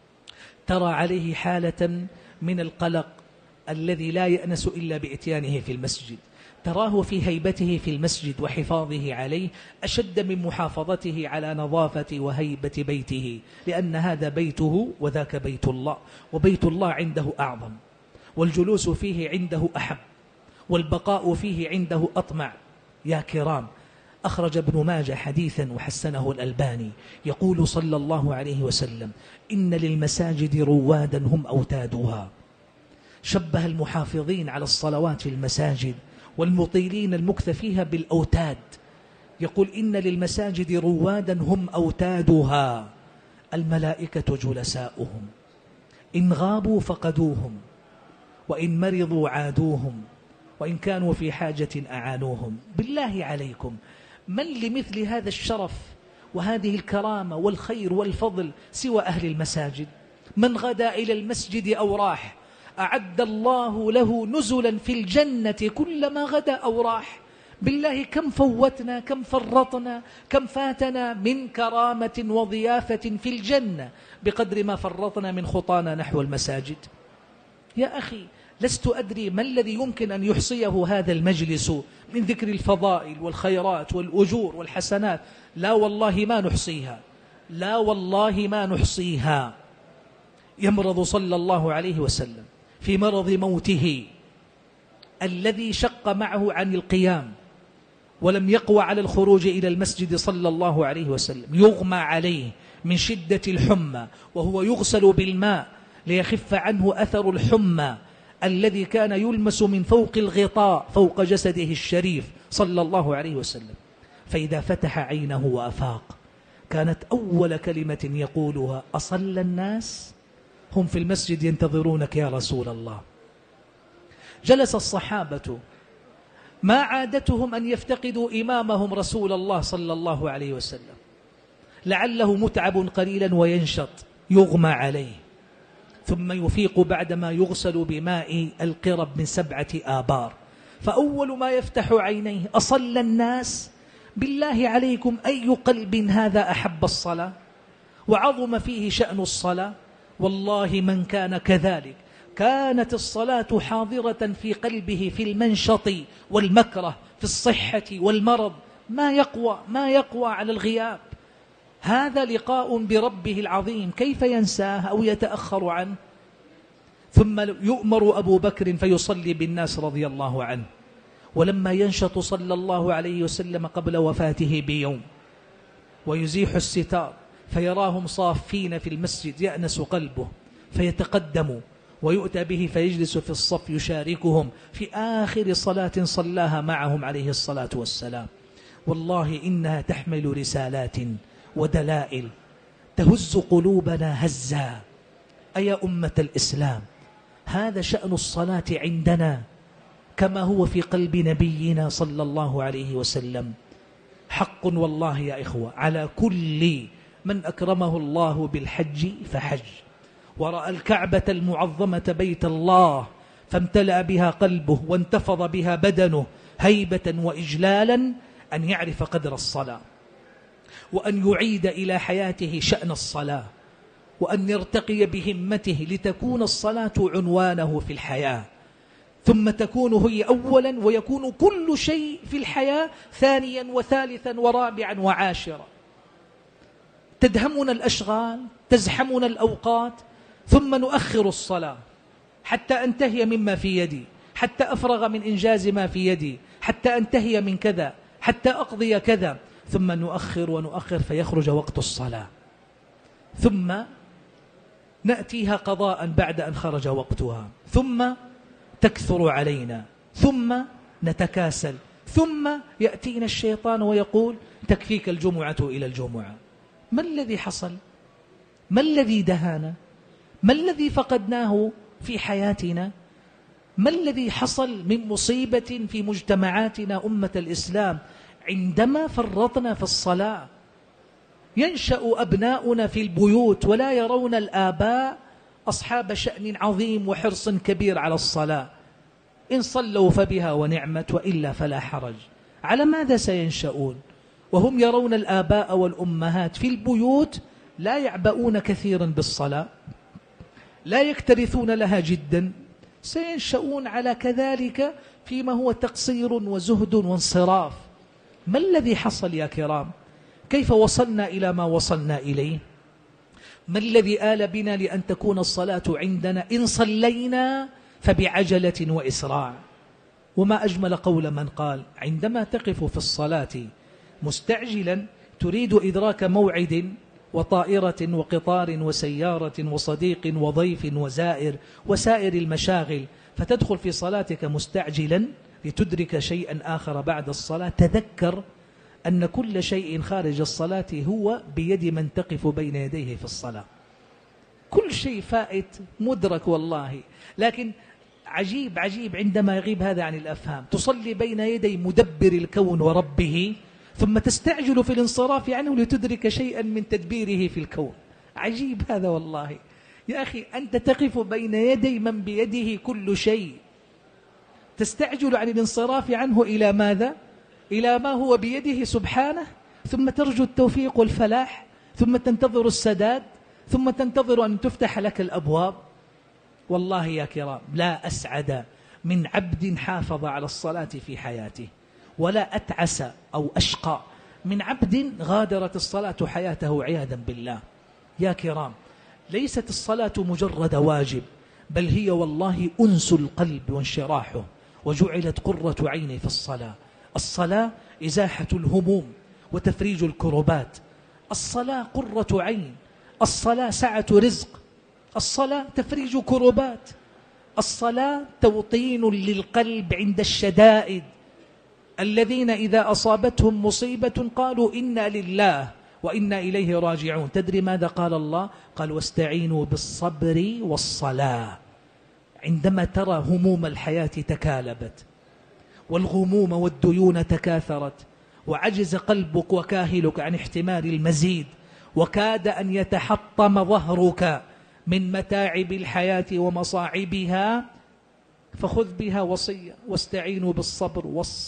ترى عليه حالة من القلق الذي لا يأنس إلا بإتيانه في المسجد. تراه في هيبته في المسجد وحفاظه عليه أشد من محافظته على نظافة وهيبة بيته، لأن هذا بيته وذاك بيت الله، وبيت الله عنده أعظم، والجلوس فيه عنده أحب، والبقاء فيه عنده أطمع. يا كرام، أخرج ابن ماجه حديثا وحسنه الألباني يقول صلى الله عليه وسلم: إن للمساجد روادا هم أوتادها. شبه المحافظين على الصلوات في المساجد والمطيلين المكث فيها بالأوتاد. يقول: إن للمساجد روادا هم أوتادها، الملائكة جلساؤهم، إن غابوا فقدوهم، وإن مرضوا عادوهم، وإن كانوا في حاجة أعانوهم. بالله عليكم، من لمثل هذا الشرف وهذه الكرامة والخير والفضل سوى أهل المساجد؟ من غدا إلى المسجد أو راح أعد الله له نزلا في الجنة كلما غدا أو راح. بالله كم فوتنا، كم فرطنا، كم فاتنا من كرامة وضيافة في الجنة بقدر ما فرطنا من خطانا نحو المساجد. يا أخي، لست أدري ما الذي يمكن أن يحصيه هذا المجلس من ذكر الفضائل والخيرات والأجور والحسنات. لا والله ما نحصيها، لا والله ما نحصيها. يمرض صلى الله عليه وسلم في مرض موته الذي شق معه عن القيام ولم يقوى على الخروج إلى المسجد صلى الله عليه وسلم، يغمى عليه من شدة الحمى وهو يغسل بالماء ليخف عنه أثر الحمى الذي كان يلمس من فوق الغطاء فوق جسده الشريف صلى الله عليه وسلم. فإذا فتح عينه وأفاق كانت أول كلمة يقولها: أصلى الناس؟ هم في المسجد ينتظرونك يا رسول الله. جلس الصحابة ما عادتهم أن يفتقدوا إمامهم رسول الله صلى الله عليه وسلم، لعله متعب قليلا وينشط يغمى عليه، ثم يفيق بعدما يغسل بماء القرب من 7 آبار. فأول ما يفتح عينيه: أصلى الناس؟ بالله عليكم، أي قلب هذا أحب الصلاة وعظم فيه شأن الصلاة؟ والله من كان كذلك كانت الصلاة حاضرة في قلبه في المنشط والمكره، في الصحة والمرض، ما يقوى على الغياب. هذا لقاء بربه العظيم، كيف ينساه أو يتأخر عنه؟ ثم يؤمر أبو بكر فيصلي بالناس رضي الله عنه. ولما ينشط صلى الله عليه وسلم قبل وفاته بيوم ويزيح الستار فيراهم صافين في المسجد يأنس قلبه، فيتقدم ويؤتى به فيجلس في الصف يشاركهم في آخر صلاة صلاها معهم عليه الصلاة والسلام. والله إنها تحمل رسالات ودلائل تهز قلوبنا هزا. أيا أمة الإسلام، هذا شأن الصلاة عندنا كما هو في قلب نبينا صلى الله عليه وسلم. حق والله يا إخوة على كل من أكرمه الله بالحج فحج ورأى الكعبة المعظمة بيت الله فامتلأ بها قلبه وانتفض بها بدنه هيبة وإجلالا أن يعرف قدر الصلاة، وأن يعيد إلى حياته شأن الصلاة، وأن يرتقي بهمته لتكون الصلاة عنوانه في الحياة، ثم تكون هي أولا، ويكون كل شيء في الحياة ثانيا وثالثا ورابعا وعاشرا. تدهمنا الأشغال، تزحمنا الأوقات، ثم نؤخر الصلاة حتى أنتهي مما في يدي، حتى أفرغ من إنجاز ما في يدي، حتى أنتهي من كذا، حتى أقضي كذا، ثم نؤخر ونؤخر فيخرج وقت الصلاة، ثم نأتيها قضاء بعد أن خرج وقتها، ثم تكثر علينا، ثم نتكاسل، ثم يأتينا الشيطان ويقول تكفيك الجمعة إلى الجمعة. ما الذي حصل؟ ما الذي دهانا؟ ما الذي فقدناه في حياتنا؟ ما الذي حصل من مصيبة في مجتمعاتنا أمة الإسلام عندما فرطنا في الصلاة؟ ينشأ أبناؤنا في البيوت ولا يرون الآباء أصحاب شأن عظيم وحرص كبير على الصلاة. إن صلوا فبها ونعمت، وإلا فلا حرج. على ماذا سينشأون وهم يرون الآباء والأمهات في البيوت لا يعبؤون كثيرا بالصلاة، لا يكترثون لها جدا؟ سينشأون على كذلك فيما هو تقصير وزهد وانصراف. ما الذي حصل يا كرام؟ كيف وصلنا إلى ما وصلنا إليه؟ ما الذي آل بنا لأن تكون الصلاة عندنا إن صلينا فبعجلة وإسراع؟ وما أجمل قول من قال عندما تقف في الصلاة مستعجلا تريد إدراك موعد وطائرة وقطار وسيارة وصديق وضيف وزائر وسائر المشاغل، فتدخل في صلاتك مستعجلا لتدرك شيئا آخر بعد الصلاة، تذكر أن كل شيء خارج الصلاة هو بيد من تقف بين يديه في الصلاة. كل شيء فائت مدرك والله، لكن عجيب عجيب عندما يغيب هذا عن الأفهام. تصلي بين يدي مدبر الكون وربه، ثم تستعجل في الانصراف عنه لتدرك شيئا من تدبيره في الكون. عجيب هذا والله يا أخي، أنت تقف بين يدي من بيده كل شيء، تستعجل عن الانصراف عنه إلى ماذا؟ إلى ما هو بيده سبحانه، ثم ترجو التوفيق والفلاح، ثم تنتظر السداد، ثم تنتظر أن تفتح لك الأبواب. والله يا كرام لا أسعد من عبد حافظ على الصلاة في حياته، ولا أتعس أو أشقى من عبد غادرت الصلاة حياته عياذا بالله. يا كرام ليست الصلاة مجرد واجب، بل هي والله أنس القلب وانشراحه، وجعلت قرة عيني في الصلاة. الصلاة إزاحة الهموم وتفريج الكربات، الصلاة قرة عين، الصلاة سعة رزق، الصلاة تفريج كربات، الصلاة توطين للقلب عند الشدائد. الذين إذا أصابتهم مصيبة قالوا إنا لله وإنا إليه راجعون. تدري ماذا قال الله؟ قال واستعينوا بالصبر والصلاة. عندما ترى هموم الحياة تكالبت، والغموم والديون تكاثرت، وعجز قلبك وكاهلك عن احتمال المزيد، وكاد أن يتحطم ظهرك من متاعب الحياة ومصاعبها، فخذ بها وصية: واستعينوا بالصبر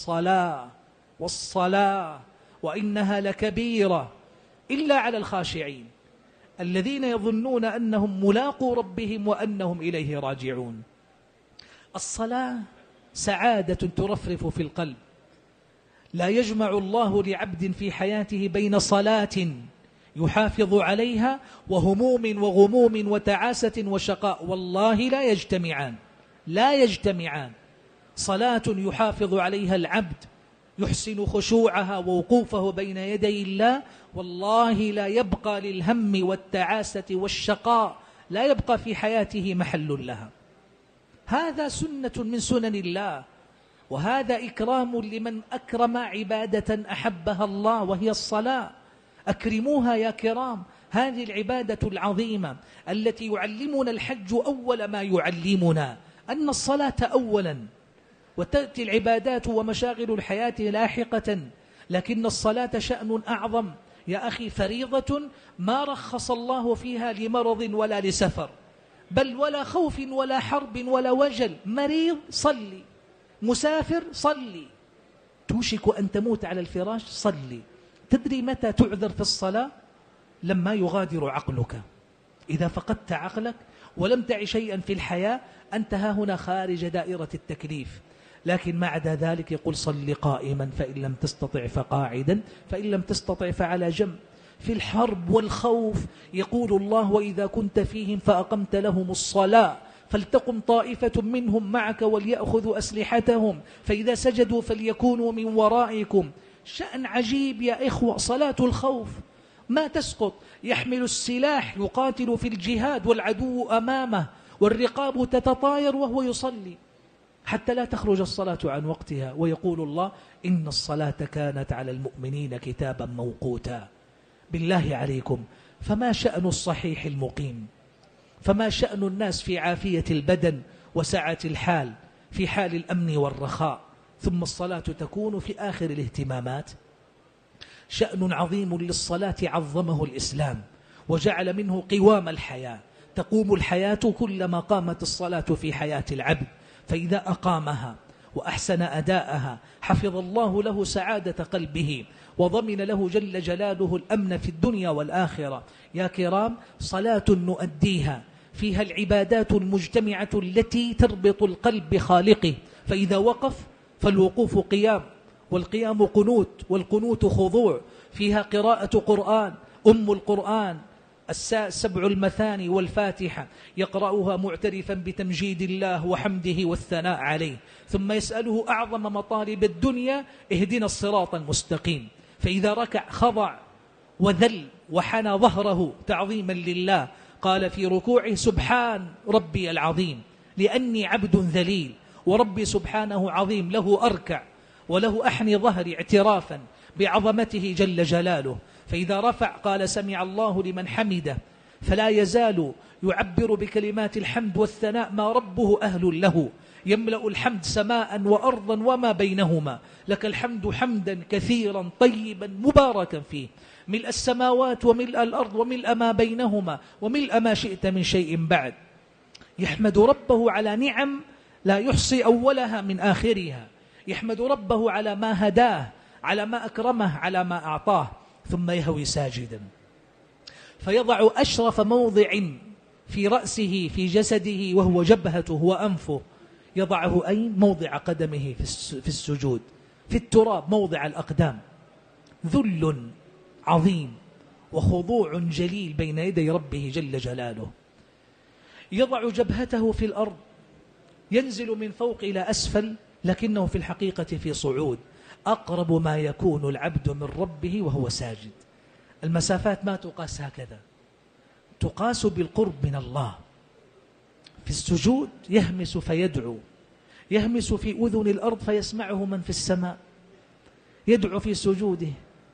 والصلاة وإنها لكبيرة إلا على الخاشعين الذين يظنون أنهم ملاقوا ربهم وأنهم إليه راجعون. الصلاة سعادة ترفرف في القلب. لا يجمع الله لعبد في حياته بين صلاة يحافظ عليها وهموم وغموم وتعاسة وشقاء، والله لا يجتمعان. صلاة يحافظ عليها العبد يحسن خشوعها ووقوفه بين يدي الله، والله لا يبقى للهم والتعاسة والشقاء، لا يبقى في حياته محل لها. هذا سنة من سنن الله، وهذا إكرام لمن أكرم عبادة أحبها الله وهي الصلاة. أكرموها يا كرام، هذه العبادة العظيمة التي يعلمنا الحج أول ما يعلمنا أن الصلاة أولا، وتأتي العبادات ومشاغل الحياة لاحقة، لكن الصلاة شأن أعظم يا أخي، فريضة ما رخص الله فيها لمرض ولا لسفر، بل ولا خوف ولا حرب ولا وجل. مريض صلي، مسافر صلي، توشك أن تموت على الفراش صلي. تدري متى تعذر في الصلاة؟ لما يغادر عقلك، إذا فقدت عقلك ولم تعي شيئا في الحياة أنت ها هنا خارج دائرة التكليف. لكن ما عدا ذلك يقول صل قائما فإن لم تستطع فقاعدا فإن لم تستطع فعلى جنب. في الحرب والخوف يقول الله وإذا كنت فيهم فأقمت لهم الصلاة فلتقم طائفة منهم معك وليأخذوا أسلحتهم فإذا سجدوا فليكونوا من ورائكم. شأن عجيب يا إخوة، صلاة الخوف ما تسقط، يحمل السلاح يقاتل في الجهاد والعدو أمامه والرقاب تتطاير وهو يصلي حتى لا تخرج الصلاة عن وقتها. ويقول الله إن الصلاة كانت على المؤمنين كتابا موقوتا. بالله عليكم، فما شأن الصحيح المقيم؟ فما شأن الناس في عافية البدن وسعة الحال في حال الأمن والرخاء، ثم الصلاة تكون في آخر الاهتمامات؟ شأن عظيم للصلاة عظمه الإسلام وجعل منه قوام الحياة. تقوم الحياة كلما قامت الصلاة في حياة العبد، فإذا أقامها وأحسن أداءها حفظ الله له سعادة قلبه وضمن له جل جلاله الأمن في الدنيا والآخرة. يا كرام، صلاة نؤديها فيها العبادات المجتمعة التي تربط القلب بخالقه، فإذا وقف فالوقوف قيام، والقيام قنوت، والقنوت خضوع. فيها قراءة قرآن، أم القرآن 7 المثاني والفاتحة يقرأها معترفا بتمجيد الله وحمده والثناء عليه، ثم يسأله أعظم مطالب الدنيا اهدنا الصراط المستقيم. فإذا ركع خضع وذل وحنى ظهره تعظيما لله، قال في ركوعه سبحان ربي العظيم لأني عبد ذليل، وربي سبحانه عظيم له أركع وله أحني ظهري اعترافا بعظمته جل جلاله. فإذا رفع قال سمع الله لمن حمده، فلا يزال يعبر بكلمات الحمد والثناء ما ربه أهل له، يملأ الحمد سماء وأرضا وما بينهما، لك الحمد حمدا كثيرا طيبا مباركا فيه، ملء السماوات وملء الأرض وملء ما بينهما وملء ما شئت من شيء بعد. يحمد ربه على نعم لا يحصي أولها من آخرها، يحمد ربه على ما هداه، على ما أكرمه، على ما أعطاه، ثم يهوي ساجدا فيضع أشرف موضع في رأسه في جسده وهو جبهته وأنفه. يضعه أين؟ موضع قدمه في السجود، في التراب موضع الأقدام. ذل عظيم وخضوع جليل بين يدي ربه جل جلاله. يضع جبهته في الأرض، ينزل من فوق إلى أسفل، لكنه في الحقيقة في صعود. أقرب ما يكون العبد من ربه وهو ساجد. المسافات ما تقاس هكذا، تقاس بالقرب من الله. في السجود يهمس فيدعو، يهمس في أذن الأرض فيسمعه من في السماء، يدعو في سجوده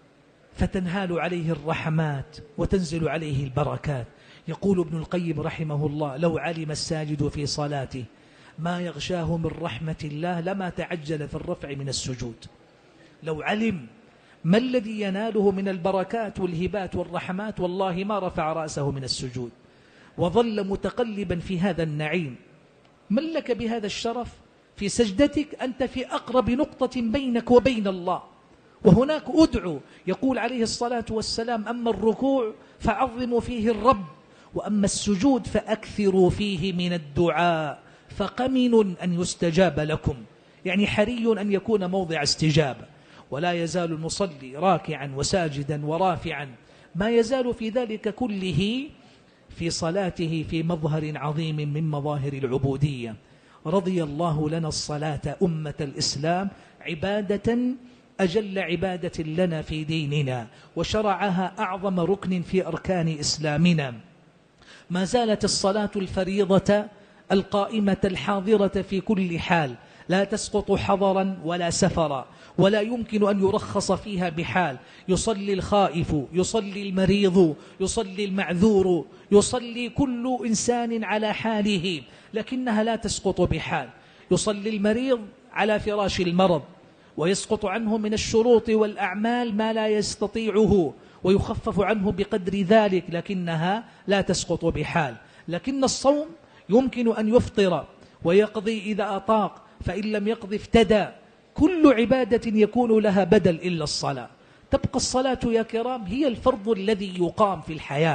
فتنهال عليه الرحمات وتنزل عليه البركات. يقول ابن القيم رحمه الله لو علم الساجد في صلاته ما يغشاه من رحمة الله لما تعجل في الرفع من السجود. لو علم ما الذي يناله من البركات والهبات والرحمات والله ما رفع رأسه من السجود، وظل متقلبا في هذا النعيم. من لك بهذا الشرف؟ في سجدتك أنت في أقرب نقطة بينك وبين الله، وهناك أدعو. يقول عليه الصلاة والسلام أما الركوع فعظموا فيه الرب، وأما السجود فأكثروا فيه من الدعاء فقمن أن يستجاب لكم. يعني حري أن يكون موضع استجابة. ولا يزال المصلي راكعا وساجدا ورافعا، ما يزال في ذلك كله في صلاته في مظهر عظيم من مظاهر العبودية. رضي الله لنا الصلاة أمة الإسلام عبادة أجل عبادة لنا في ديننا، وشرعها أعظم ركن في أركان إسلامنا. ما زالت الصلاة الفريضة القائمة الحاضرة في كل حال، لا تسقط حضرا ولا سفرا، ولا يمكن أن يرخص فيها بحال. يصلي الخائف، يصلي المريض، يصلي المعذور، يصلي كل إنسان على حاله، لكنها لا تسقط بحال. يصلي المريض على فراش المرض ويسقط عنه من الشروط والأعمال ما لا يستطيعه ويخفف عنه بقدر ذلك، لكنها لا تسقط بحال. لكن الصوم يمكن أن يفطر ويقضي إذا أطاق، فإن لم يقضي افتدى. كل عبادة يكون لها بدل إلا الصلاة. تبقى الصلاة يا كرام هي الفرض الذي يقام في الحياة،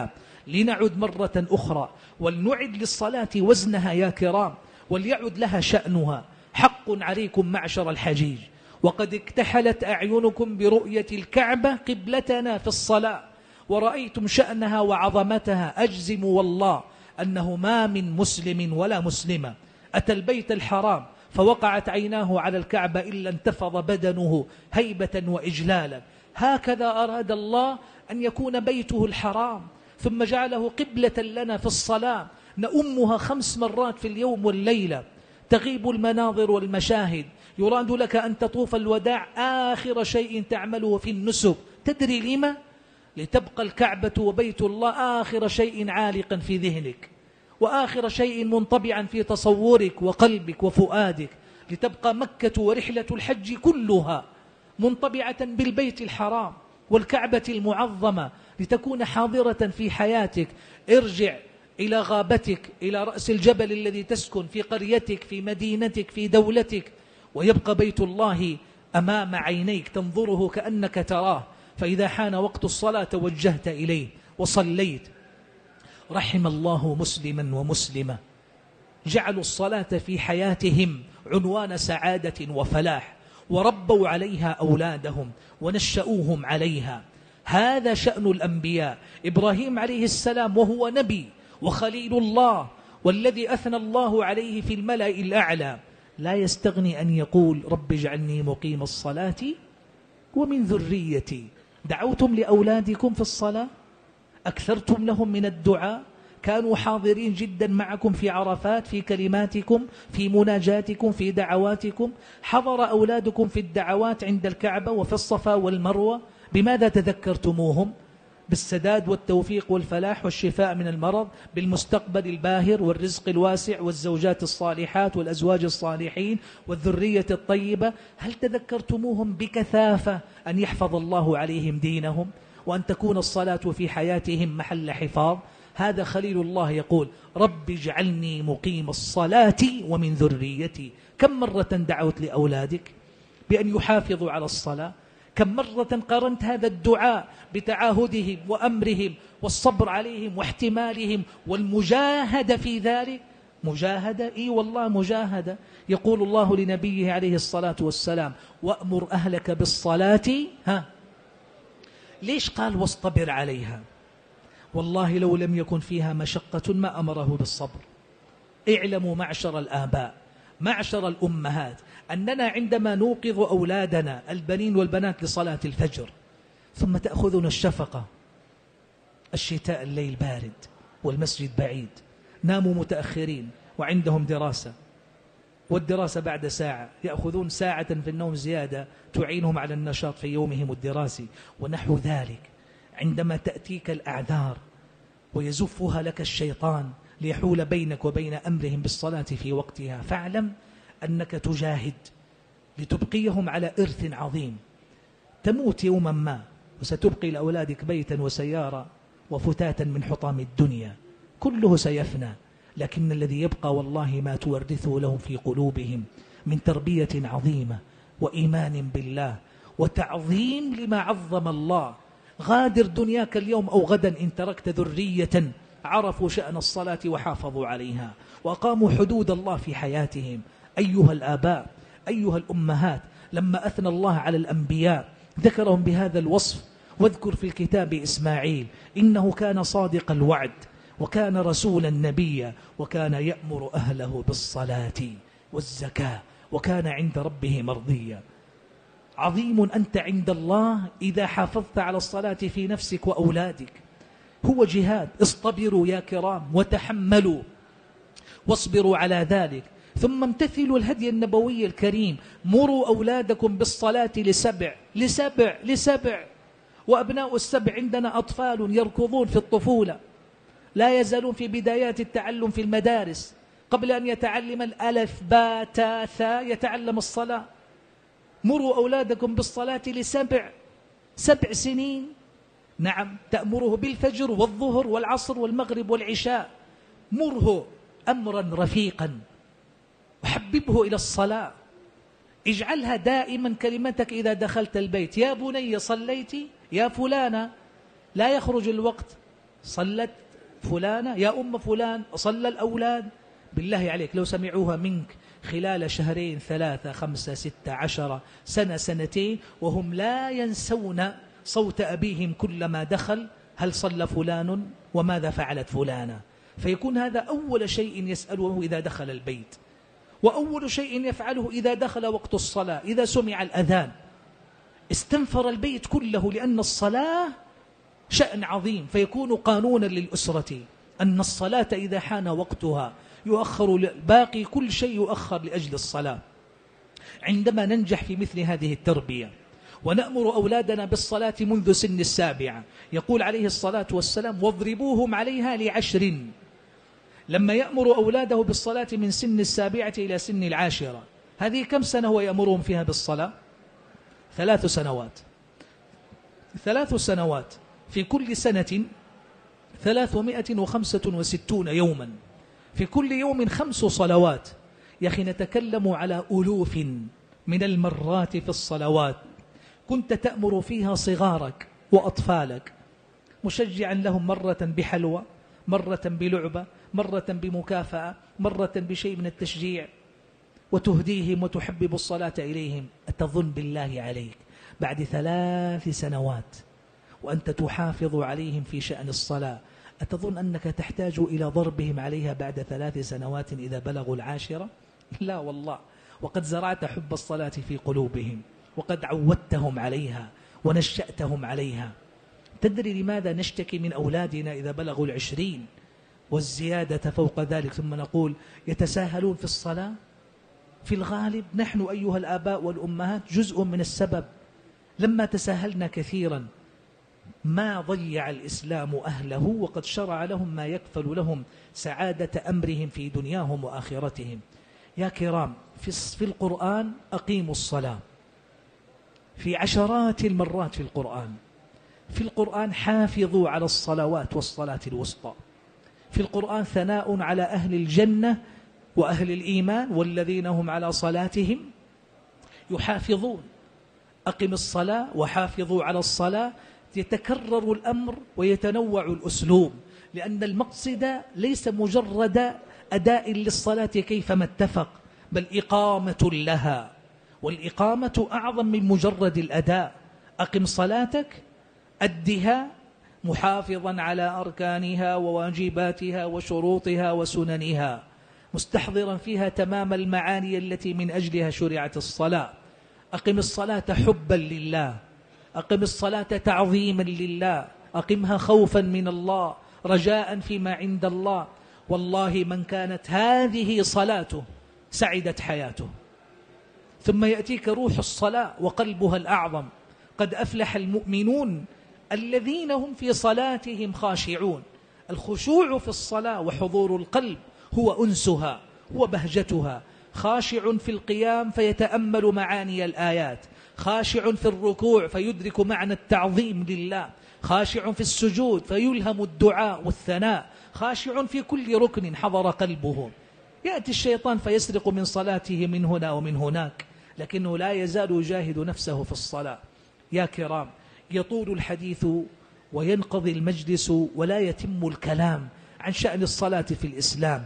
لنعد مرة أخرى ولنعد للصلاة وزنها يا كرام، وليعد لها شأنها. حق عليكم معشر الحجيج، وقد اكتحلت أعينكم برؤية الكعبة قبلتنا في الصلاة، ورأيتم شأنها وعظمتها. أجزم والله أنه ما من مسلم ولا مسلمة أتى البيت الحرام فوقعت عيناه على الكعبة إلا انتفض بدنه هيبة وإجلالا. هكذا أراد الله أن يكون بيته الحرام، ثم جعله قبلة لنا في الصلاة، نؤمها 5 مرات في اليوم والليلة، تغيب المناظر والمشاهد. يراد لك أن تطوف الوداع آخر شيء تعمله في النسك. تدري لما؟ لتبقى الكعبة وبيت الله آخر شيء عالقا في ذهنك، وآخر شيء منطبعا في تصورك وقلبك وفؤادك، لتبقى مكة ورحلة الحج كلها منطبعة بالبيت الحرام والكعبة المعظمة، لتكون حاضرة في حياتك. ارجع إلى غابتك، إلى رأس الجبل الذي تسكن في قريتك، في مدينتك، في دولتك، ويبقى بيت الله أمام عينيك تنظره كأنك تراه. فإذا حان وقت الصلاة توجهت إليه وصليت. رحم الله مسلما ومسلمة جعلوا الصلاة في حياتهم عنوان سعادة وفلاح، وربوا عليها أولادهم ونشأوهم عليها. هذا شأن الأنبياء. إبراهيم عليه السلام وهو نبي وخليل الله، والذي أثنى الله عليه في الملأ الأعلى، لا يستغني أن يقول رب اجعلني مقيم الصلاة ومن ذريتي. دعوتم لأولادكم في الصلاة؟ أكثرتم لهم من الدعاء؟ كانوا حاضرين جدا معكم في عرفات، في كلماتكم، في مناجاتكم، في دعواتكم؟ حضر أولادكم في الدعوات عند الكعبة وفي الصفا والمروة؟ بماذا تذكرتموهم؟ بالسداد والتوفيق والفلاح والشفاء من المرض، بالمستقبل الباهر والرزق الواسع والزوجات الصالحات والأزواج الصالحين والذرية الطيبة. هل تذكرتموهم بكثافة أن يحفظ الله عليهم دينهم، وأن تكون الصلاة في حياتهم محل حفاظ؟ هذا خليل الله يقول رب اجعلني مقيم الصلاة ومن ذريتي. كم مرة دعوت لأولادك بأن يحافظوا على الصلاة؟ كم مرة قرنت هذا الدعاء بتعاهدهم وأمرهم والصبر عليهم واحتمالهم والمجاهدة في ذلك؟ مجاهدة، إي والله مجاهدة. يقول الله لنبيه عليه الصلاة والسلام وأمر أهلك بالصلاة. ليش قال واصطبر عليها؟ والله لو لم يكن فيها مشقة ما أمره بالصبر. اعلموا معشر الآباء، معشر الأمهات، أننا عندما نوقظ أولادنا البنين والبنات لصلاة الفجر، ثم تأخذنا الشفقة، الشتاء الليل بارد والمسجد بعيد، ناموا متأخرين وعندهم دراسة، والدراسة بعد ساعة، يأخذون ساعة في النوم زيادة تعينهم على النشاط في يومهم الدراسي ونحو ذلك. عندما تأتيك الأعذار ويزفها لك الشيطان ليحول بينك وبين أمرهم بالصلاة في وقتها، فاعلم أنك تجاهد لتبقيهم على إرث عظيم. تموت يوما ما وستبقي لأولادك بيتا وسيارة وفتاتا من حطام الدنيا، كله سيفنى، لكن الذي يبقى والله ما تورثه لهم في قلوبهم من تربية عظيمة وإيمان بالله وتعظيم لما عظم الله. غادر دنياك اليوم أو غدا إن تركت ذرية عرفوا شأن الصلاة وحافظوا عليها وأقاموا حدود الله في حياتهم. أيها الآباء، أيها الأمهات، لما أثنى الله على الأنبياء ذكرهم بهذا الوصف. واذكر في الكتاب إسماعيل إنه كان صادق الوعد وكان رسولا نبيا وكان يأمر أهله بالصلاة والزكاة وكان عند ربه مرضيا. عظيم أنت عند الله إذا حافظت على الصلاة في نفسك وأولادك. هو جهاد. اصطبروا يا كرام وتحملوا واصبروا على ذلك، ثم امتثلوا الهدي النبوي الكريم. مروا أولادكم بالصلاة لسبع. وأبناء السبع عندنا أطفال يركضون في الطفولة، لا يزالون في بدايات التعلم في المدارس، قبل أن يتعلم الألف باء تاء ثاء يتعلم الصلاة. مروا أولادكم بالصلاة ل7 سنين. نعم، تأمره بالفجر والظهر والعصر والمغرب والعشاء. مره أمرا رفيقا وحببه إلى الصلاة. اجعلها دائما كلمتك إذا دخلت البيت: يا بني صليت؟ يا فلانة. لا يخرج الوقت، صلت فلانة يا أم فلان صلى الأولاد؟ بالله عليك لو سمعوها منك خلال شهرين 3 5 6 10 سنة سنتين وهم لا ينسون صوت أبيهم كلما دخل هل صلى فلان وماذا فعلت فلانة، فيكون هذا أول شيء يسأله إذا دخل البيت، وأول شيء يفعله إذا دخل وقت الصلاة. إذا سمع الأذان استنفر البيت كله، لأن الصلاة شأن عظيم، فيكون قانونا للأسرة أن الصلاة إذا حان وقتها يؤخر، باقي كل شيء يؤخر لأجل الصلاة. عندما ننجح في مثل هذه التربية ونأمر أولادنا بالصلاة منذ سن 7، يقول عليه الصلاة والسلام واضربوهم عليها ل10. لما يأمر أولاده بالصلاة من سن 7 إلى سن 10، هذه كم سنة هو يأمرهم فيها بالصلاة؟ 3 سنوات. 3 سنوات، في كل سنة 365 يوما، في كل يوم 5 صلوات. يا أخي نتكلم على ألوف من المرات في الصلوات كنت تأمر فيها صغارك وأطفالك، مشجعا لهم مرة بحلوى، مرة بلعبة، مرة بمكافأة، مرة بشيء من التشجيع، وتهديهم وتحبب الصلاة إليهم. أتظن بالله عليك بعد 3 سنوات وأنت تحافظ عليهم في شأن الصلاة، أتظن أنك تحتاج إلى ضربهم عليها بعد 3 سنوات إذا بلغوا 10؟ لا والله، وقد زرعت حب الصلاة في قلوبهم، وقد عودتهم عليها ونشأتهم عليها. تدري لماذا نشتكي من أولادنا إذا بلغوا 20 والزيادة فوق ذلك، ثم نقول يتساهلون في الصلاة؟ في الغالب نحن أيها الآباء والأمهات جزء من السبب. لما تساهلنا كثيرا ما ضيع الإسلام أهله، وقد شرع لهم ما يكفل لهم سعادة أمرهم في دنياهم وآخرتهم. يا كرام، في القرآن أقيموا الصلاة، في عشرات المرات في القرآن حافظوا على الصلوات والصلاة الوسطى. في القرآن ثناء على أهل الجنة وأهل الإيمان والذين هم على صلاتهم يحافظون. أقم الصلاة وحافظوا على الصلاة، يتكرر الأمر ويتنوع الأسلوب، لأن المقصد ليس مجرد أداء للصلاة كيفما اتفق، بل إقامة لها، والإقامة أعظم من مجرد الأداء. أقم صلاتك، أدها محافظا على أركانها وواجباتها وشروطها وسننها، مستحضرا فيها تمام المعاني التي من أجلها شرعت الصلاة. أقم الصلاة حبا لله، أقم الصلاة تعظيما لله، أقمها خوفا من الله، رجاء فيما عند الله. والله من كانت هذه صلاته سعدت حياته. ثم يأتيك روح الصلاة وقلبها الأعظم، قد أفلح المؤمنون الذين هم في صلاتهم خاشعون. الخشوع في الصلاة وحضور القلب هو أنسها، هو بهجتها. خاشع في القيام فيتأمل معاني الآيات، خاشع في الركوع فيدرك معنى التعظيم لله، خاشع في السجود فيلهم الدعاء والثناء، خاشع في كل ركن حضر قلبه. يأتي الشيطان فيسرق من صلاته من هنا ومن هناك، لكنه لا يزال يجاهد نفسه في الصلاة. يا كرام، يطول الحديث وينقضي المجلس ولا يتم الكلام عن شأن الصلاة في الإسلام.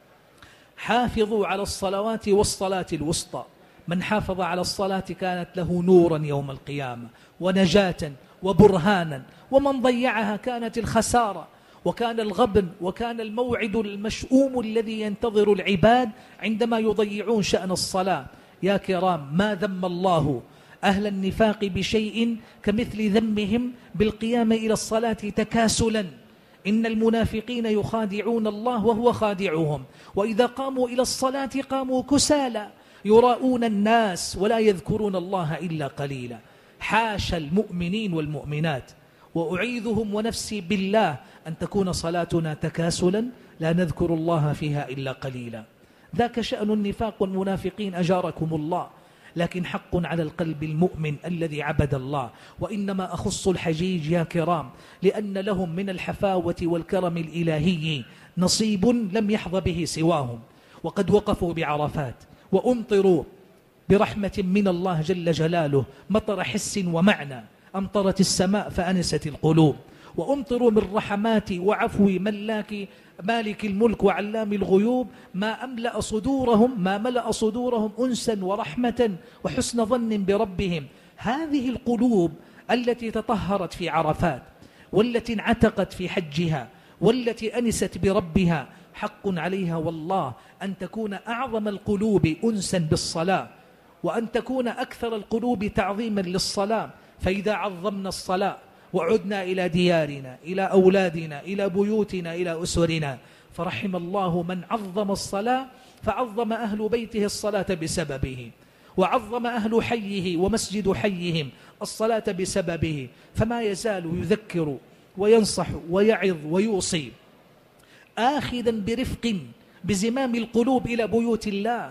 حافظوا على الصلوات والصلاة الوسطى. من حافظ على الصلاة كانت له نورا يوم القيامة ونجاة وبرهانا، ومن ضيعها كانت الخسارة وكان الغبن وكان الموعد المشؤوم الذي ينتظر العباد عندما يضيعون شأن الصلاة. يا كرام، ما ذم الله أهل النفاق بشيء كمثل ذمهم بالقيام إلى الصلاة تكاسلا. إن المنافقين يخادعون الله وهو خادعهم، وإذا قاموا إلى الصلاة قاموا كسالى يراؤون الناس ولا يذكرون الله إلا قليلا. حاشا المؤمنين والمؤمنات، وأعيذهم ونفسي بالله أن تكون صلاتنا تكاسلا لا نذكر الله فيها إلا قليلا. ذاك شأن النفاق والمنافقين أجاركم الله. لكن حق على القلب المؤمن الذي عبد الله. وإنما أخص الحجيج يا كرام لأن لهم من الحفاوة والكرم الإلهي نصيب لم يحظى به سواهم، وقد وقفوا بعرفات وأمطروا برحمة من الله جل جلاله، مطر حس ومعنى، أمطرت السماء فأنست القلوب، وأمطر من رحماتي وعفوي مالك الملك وعلام الغيوب ما ملأ صدورهم أنسا ورحمة وحسن ظن بربهم. هذه القلوب التي تطهرت في عرفات، والتي انعتقت في حجها، والتي أنست بربها، حق عليها والله أن تكون أعظم القلوب أنسا بالصلاة، وأن تكون أكثر القلوب تعظيما للصلاة. فإذا عظمنا الصلاة وعدنا إلى ديارنا، إلى أولادنا، إلى بيوتنا، إلى أسرنا، فرحم الله من عظم الصلاة فعظم أهل بيته الصلاة بسببه، وعظم أهل حيه ومسجد حيهم الصلاة بسببه. فما يزال يذكر وينصح ويعظ ويوصي، آخذا برفق بزمام القلوب إلى بيوت الله.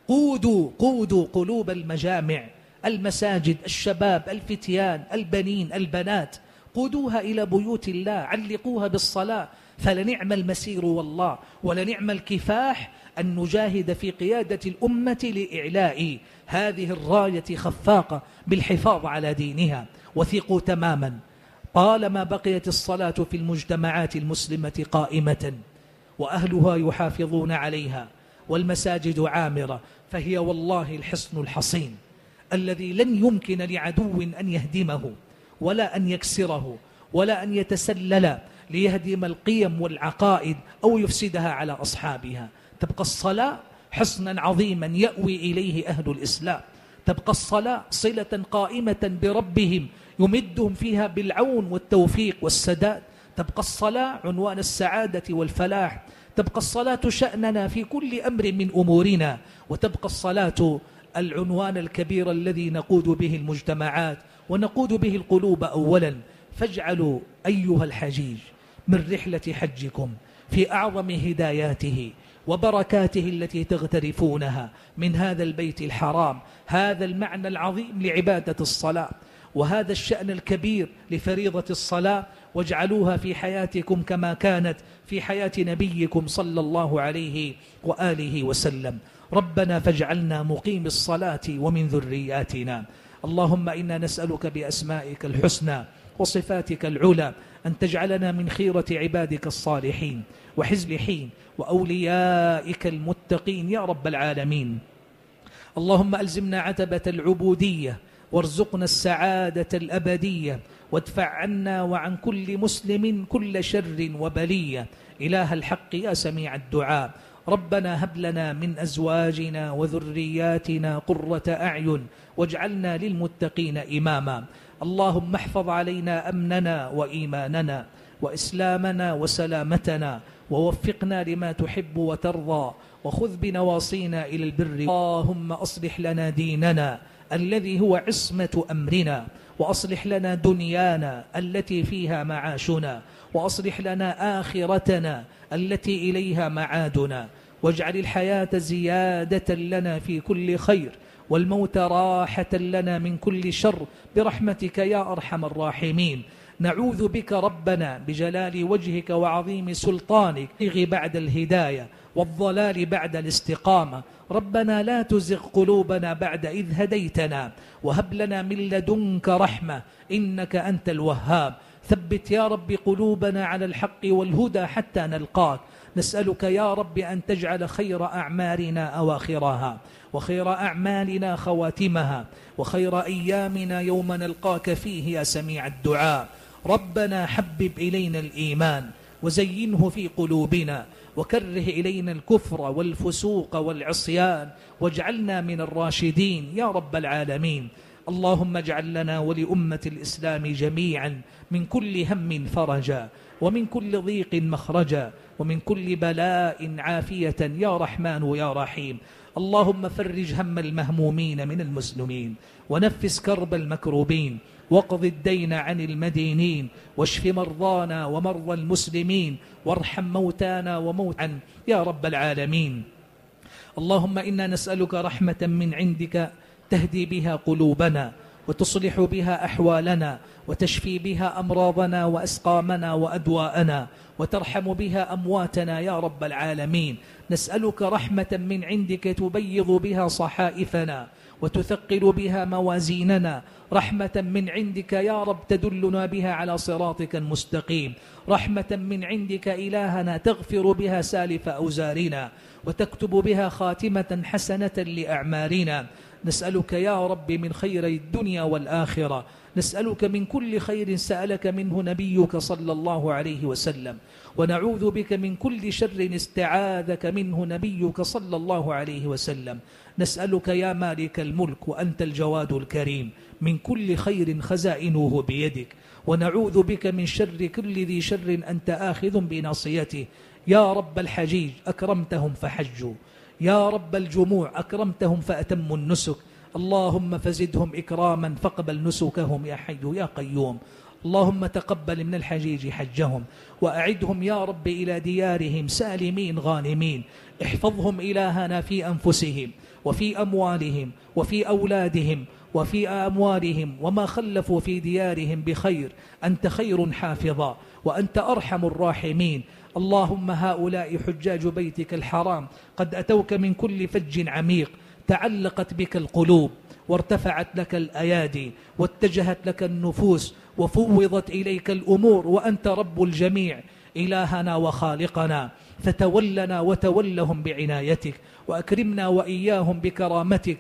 قودوا قلوب المجامع، المساجد، الشباب، الفتيان، البنين، البنات، قودوها إلى بيوت الله، علقوها بالصلاة. فلنعم المسير والله، ولنعم الكفاح أن نجاهد في قيادة الأمة لإعلاء هذه الراية خفاقة بالحفاظ على دينها. وثقوا تماما طالما بقيت الصلاة في المجتمعات المسلمة قائمة وأهلها يحافظون عليها والمساجد عامرة، فهي والله الحصن الحصين الذي لن يمكن لعدو أن يهدمه ولا أن يكسره ولا أن يتسلل ليهدم القيم والعقائد أو يفسدها على أصحابها. تبقى الصلاة حصنا عظيما يأوي إليه أهل الإسلام، تبقى الصلاة صلة قائمة بربهم يمدهم فيها بالعون والتوفيق والسداد، تبقى الصلاة عنوان السعادة والفلاح، تبقى الصلاة شأننا في كل أمر من أمورنا، وتبقى الصلاة العنوان الكبير الذي نقود به المجتمعات ونقود به القلوب أولا. فاجعلوا أيها الحجيج من رحلة حجكم في أعظم هداياته وبركاته التي تغترفونها من هذا البيت الحرام هذا المعنى العظيم لعبادة الصلاة، وهذا الشأن الكبير لفريضة الصلاة، واجعلوها في حياتكم كما كانت في حياة نبيكم صلى الله عليه وآله وسلم. ربنا فاجعلنا مقيم الصلاة ومن ذرياتنا. اللهم إنا نسألك بأسمائك الحسنى وصفاتك العلى أن تجعلنا من خيرة عبادك الصالحين وحزب حين وأوليائك المتقين يا رب العالمين. اللهم ألزمنا عتبة العبودية وارزقنا السعادة الأبدية، وادفع عنا وعن كل مسلم كل شر وبلية. إله الحق يا سميع الدعاء، ربنا هب لنا من أزواجنا وذرياتنا قرة أعين واجعلنا للمتقين إماما. اللهم احفظ علينا أمننا وإيماننا وإسلامنا وسلامتنا، ووفقنا لما تحب وترضى، وخذ بنواصينا إلى البر. اللهم أصلح لنا ديننا الذي هو عصمة أمرنا، وأصلح لنا دنيانا التي فيها معاشنا، وأصلح لنا آخرتنا التي إليها معادنا، واجعل الحياة زيادة لنا في كل خير، والموت راحة لنا من كل شر، برحمتك يا أرحم الراحمين. نعوذ بك ربنا بجلال وجهك وعظيم سلطانك بعد الهداية والضلال بعد الاستقامة. ربنا لا تزغ قلوبنا بعد إذ هديتنا، وهب لنا من لدنك رحمة إنك أنت الوهاب. ثبت يا رب قلوبنا على الحق والهدى حتى نلقاك. نسألك يا رب أن تجعل خير أعمالنا أواخرها، وخير أعمالنا خواتمها، وخير أيامنا يوم نلقاك فيه يا سميع الدعاء. ربنا حبب إلينا الإيمان وزينه في قلوبنا، وكره إلينا الكفر والفسوق والعصيان، واجعلنا من الراشدين يا رب العالمين. اللهم اجعل لنا ولأمة الإسلام جميعا من كل هم فرجا، ومن كل ضيق مخرجا، ومن كل بلاء عافية يا رحمن يا رحيم. اللهم فرج هم المهمومين من المسلمين، ونفس كرب المكروبين، واقض الدين عن المدينين، واشف مرضانا ومرضى المسلمين، وارحم موتانا وموتى يا رب العالمين. اللهم إنا نسألك رحمة من عندك تهدي بها قلوبنا، وتصلح بها أحوالنا، وتشفي بها أمراضنا وأسقامنا وأدواءنا، وترحم بها أمواتنا يا رب العالمين. نسألك رحمة من عندك تبيض بها صحائفنا، وتثقل بها موازيننا، رحمة من عندك يا رب تدلنا بها على صراطك المستقيم، رحمة من عندك إلهنا تغفر بها سالف أوزارنا وتكتب بها خاتمة حسنة لأعمالنا. نسألك يا رب من خير الدنيا والآخرة، نسألك من كل خير سألك منه نبيك صلى الله عليه وسلم، ونعوذ بك من كل شر استعاذك منه نبيك صلى الله عليه وسلم. نسألك يا مالك الملك وأنت الجواد الكريم من كل خير خزائنه بيدك، ونعوذ بك من شر كل ذي شر أنت آخذ بناصيته. يا رب الحجيج أكرمتهم فحجوا، يا رب الجموع أكرمتهم فأتموا النسك، اللهم فزدهم إكراما فاقبل نسكهم يا حي يا قيوم. اللهم تقبل من الحجيج حجهم، وأعدهم يا رب إلى ديارهم سالمين غانمين. احفظهم إلهنا في أنفسهم وفي أموالهم وفي أولادهم وفي أموالهم وما خلفوا في ديارهم بخير، أنت خير حافظا وأنت أرحم الراحمين. اللهم هؤلاء حجاج بيتك الحرام قد أتوك من كل فج عميق، تعلقت بك القلوب وارتفعت لك الأيادي واتجهت لك النفوس وفوضت إليك الأمور، وأنت رب الجميع إلهنا وخالقنا، فتولنا وتولهم بعنايتك وأكرمنا وإياهم بكرامتك.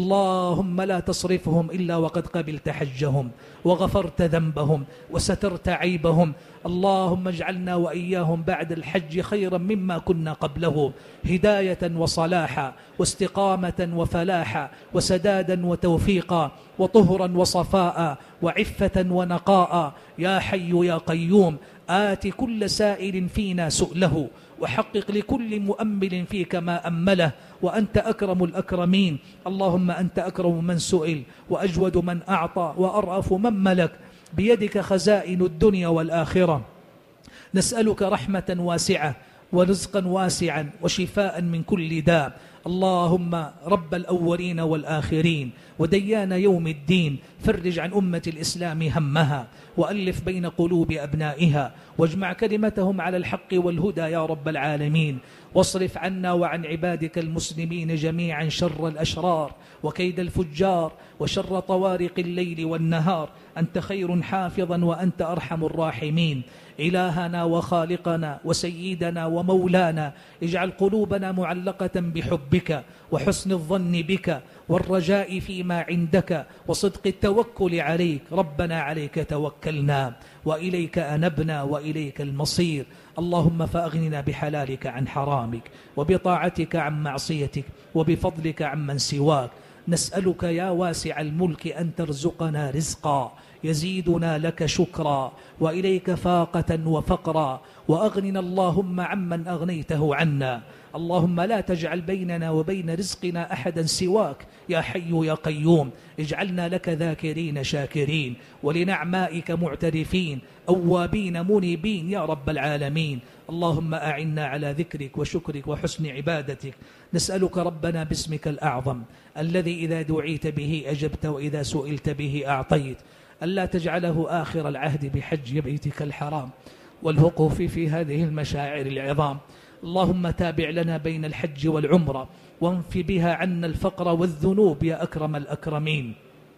اللهم لا تصرفهم إلا وقد قبلت حجهم وغفرت ذنبهم وسترت عيبهم. اللهم اجعلنا وإياهم بعد الحج خيرا مما كنا قبله، هداية وصلاحا واستقامة وفلاحا وسدادا وتوفيقا وطهرا وصفاء وعفة ونقاء. يا حي يا قيوم آت كل سائل فينا سؤله، وحقق لكل مؤمل فيك ما أمله، وأنت أكرم الأكرمين. اللهم أنت أكرم من سئل وأجود من أعطى وأرأف من ملك، بيدك خزائن الدنيا والآخرة. نسألك رحمة واسعة ورزقا واسعا وشفاء من كل داء. اللهم رب الأولين والآخرين وديان يوم الدين، فرج عن أمة الإسلام همها وألف بين قلوب أبنائها، واجمع كلمتهم على الحق والهدى يا رب العالمين. واصرف عنا وعن عبادك المسلمين جميعا شر الأشرار وكيد الفجار وشر طوارق الليل والنهار، أنت خير حافظا وأنت أرحم الراحمين. إلهنا وخالقنا وسيدنا ومولانا، اجعل قلوبنا معلقة بحبك وحسن الظن بك والرجاء فيما عندك وصدق التوكل عليك. ربنا عليك توكلنا وإليك أنبنا وإليك المصير. اللهم فأغننا بحلالك عن حرامك وبطاعتك عن معصيتك وبفضلك عن من سواك. نسألك يا واسع الملك أن ترزقنا رزقا يزيدنا لك شكرا وإليك فاقة وفقرا، وأغننا اللهم عمن أغنيته عنا. اللهم لا تجعل بيننا وبين رزقنا أحدا سواك يا حي يا قيوم. اجعلنا لك ذاكرين شاكرين ولنعمائك معترفين أوابين منيبين يا رب العالمين. اللهم أعنا على ذكرك وشكرك وحسن عبادتك. نسألك ربنا باسمك الأعظم الذي إذا دعيت به أجبت وإذا سئلت به أعطيت، ألا تجعله آخر العهد بحج بيتك الحرام والوقوف في هذه المشاعر العظام. اللهم تابع لنا بين الحج والعمرة وانف بها عنا الفقر والذنوب يا أكرم الأكرمين.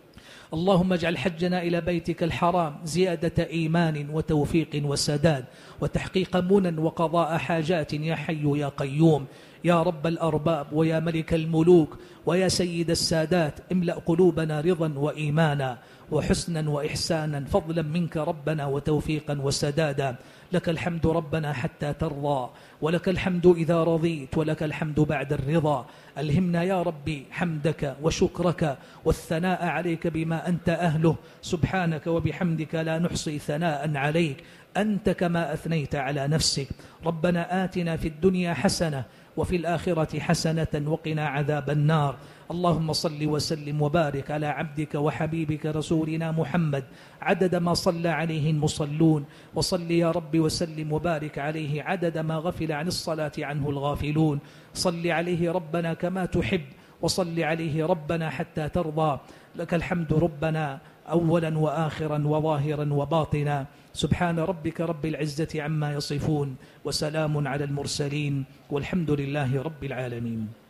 اللهم اجعل حجنا إلى بيتك الحرام زيادة إيمان وتوفيق وسداد وتحقيق منى وقضاء حاجات يا حي يا قيوم. يا رب الأرباب ويا ملك الملوك ويا سيد السادات، املأ قلوبنا رضا وإيمانا وحسنا وإحسانا، فضلا منك ربنا وتوفيقا وسدادا. لك الحمد ربنا حتى ترضى، ولك الحمد إذا رضيت، ولك الحمد بعد الرضا. ألهمنا يا ربي حمدك وشكرك والثناء عليك بما أنت أهله. سبحانك وبحمدك لا نحصي ثناء عليك، أنت كما أثنيت على نفسك. ربنا آتنا في الدنيا حسنة وفي الآخرة حسنة وقنا عذاب النار. اللهم صل وسلم وبارك على عبدك وحبيبك رسولنا محمد عدد ما صلى عليه المصلون، وصل يا رب وسلم وبارك عليه عدد ما غفل عن الصلاة عنه الغافلون. صل عليه ربنا كما تحب، وصل عليه ربنا حتى ترضى. لك الحمد ربنا أولا وآخرا وظاهرا وباطنا. سبحان ربك رب العزة عما يصفون، وسلام على المرسلين، والحمد لله رب العالمين.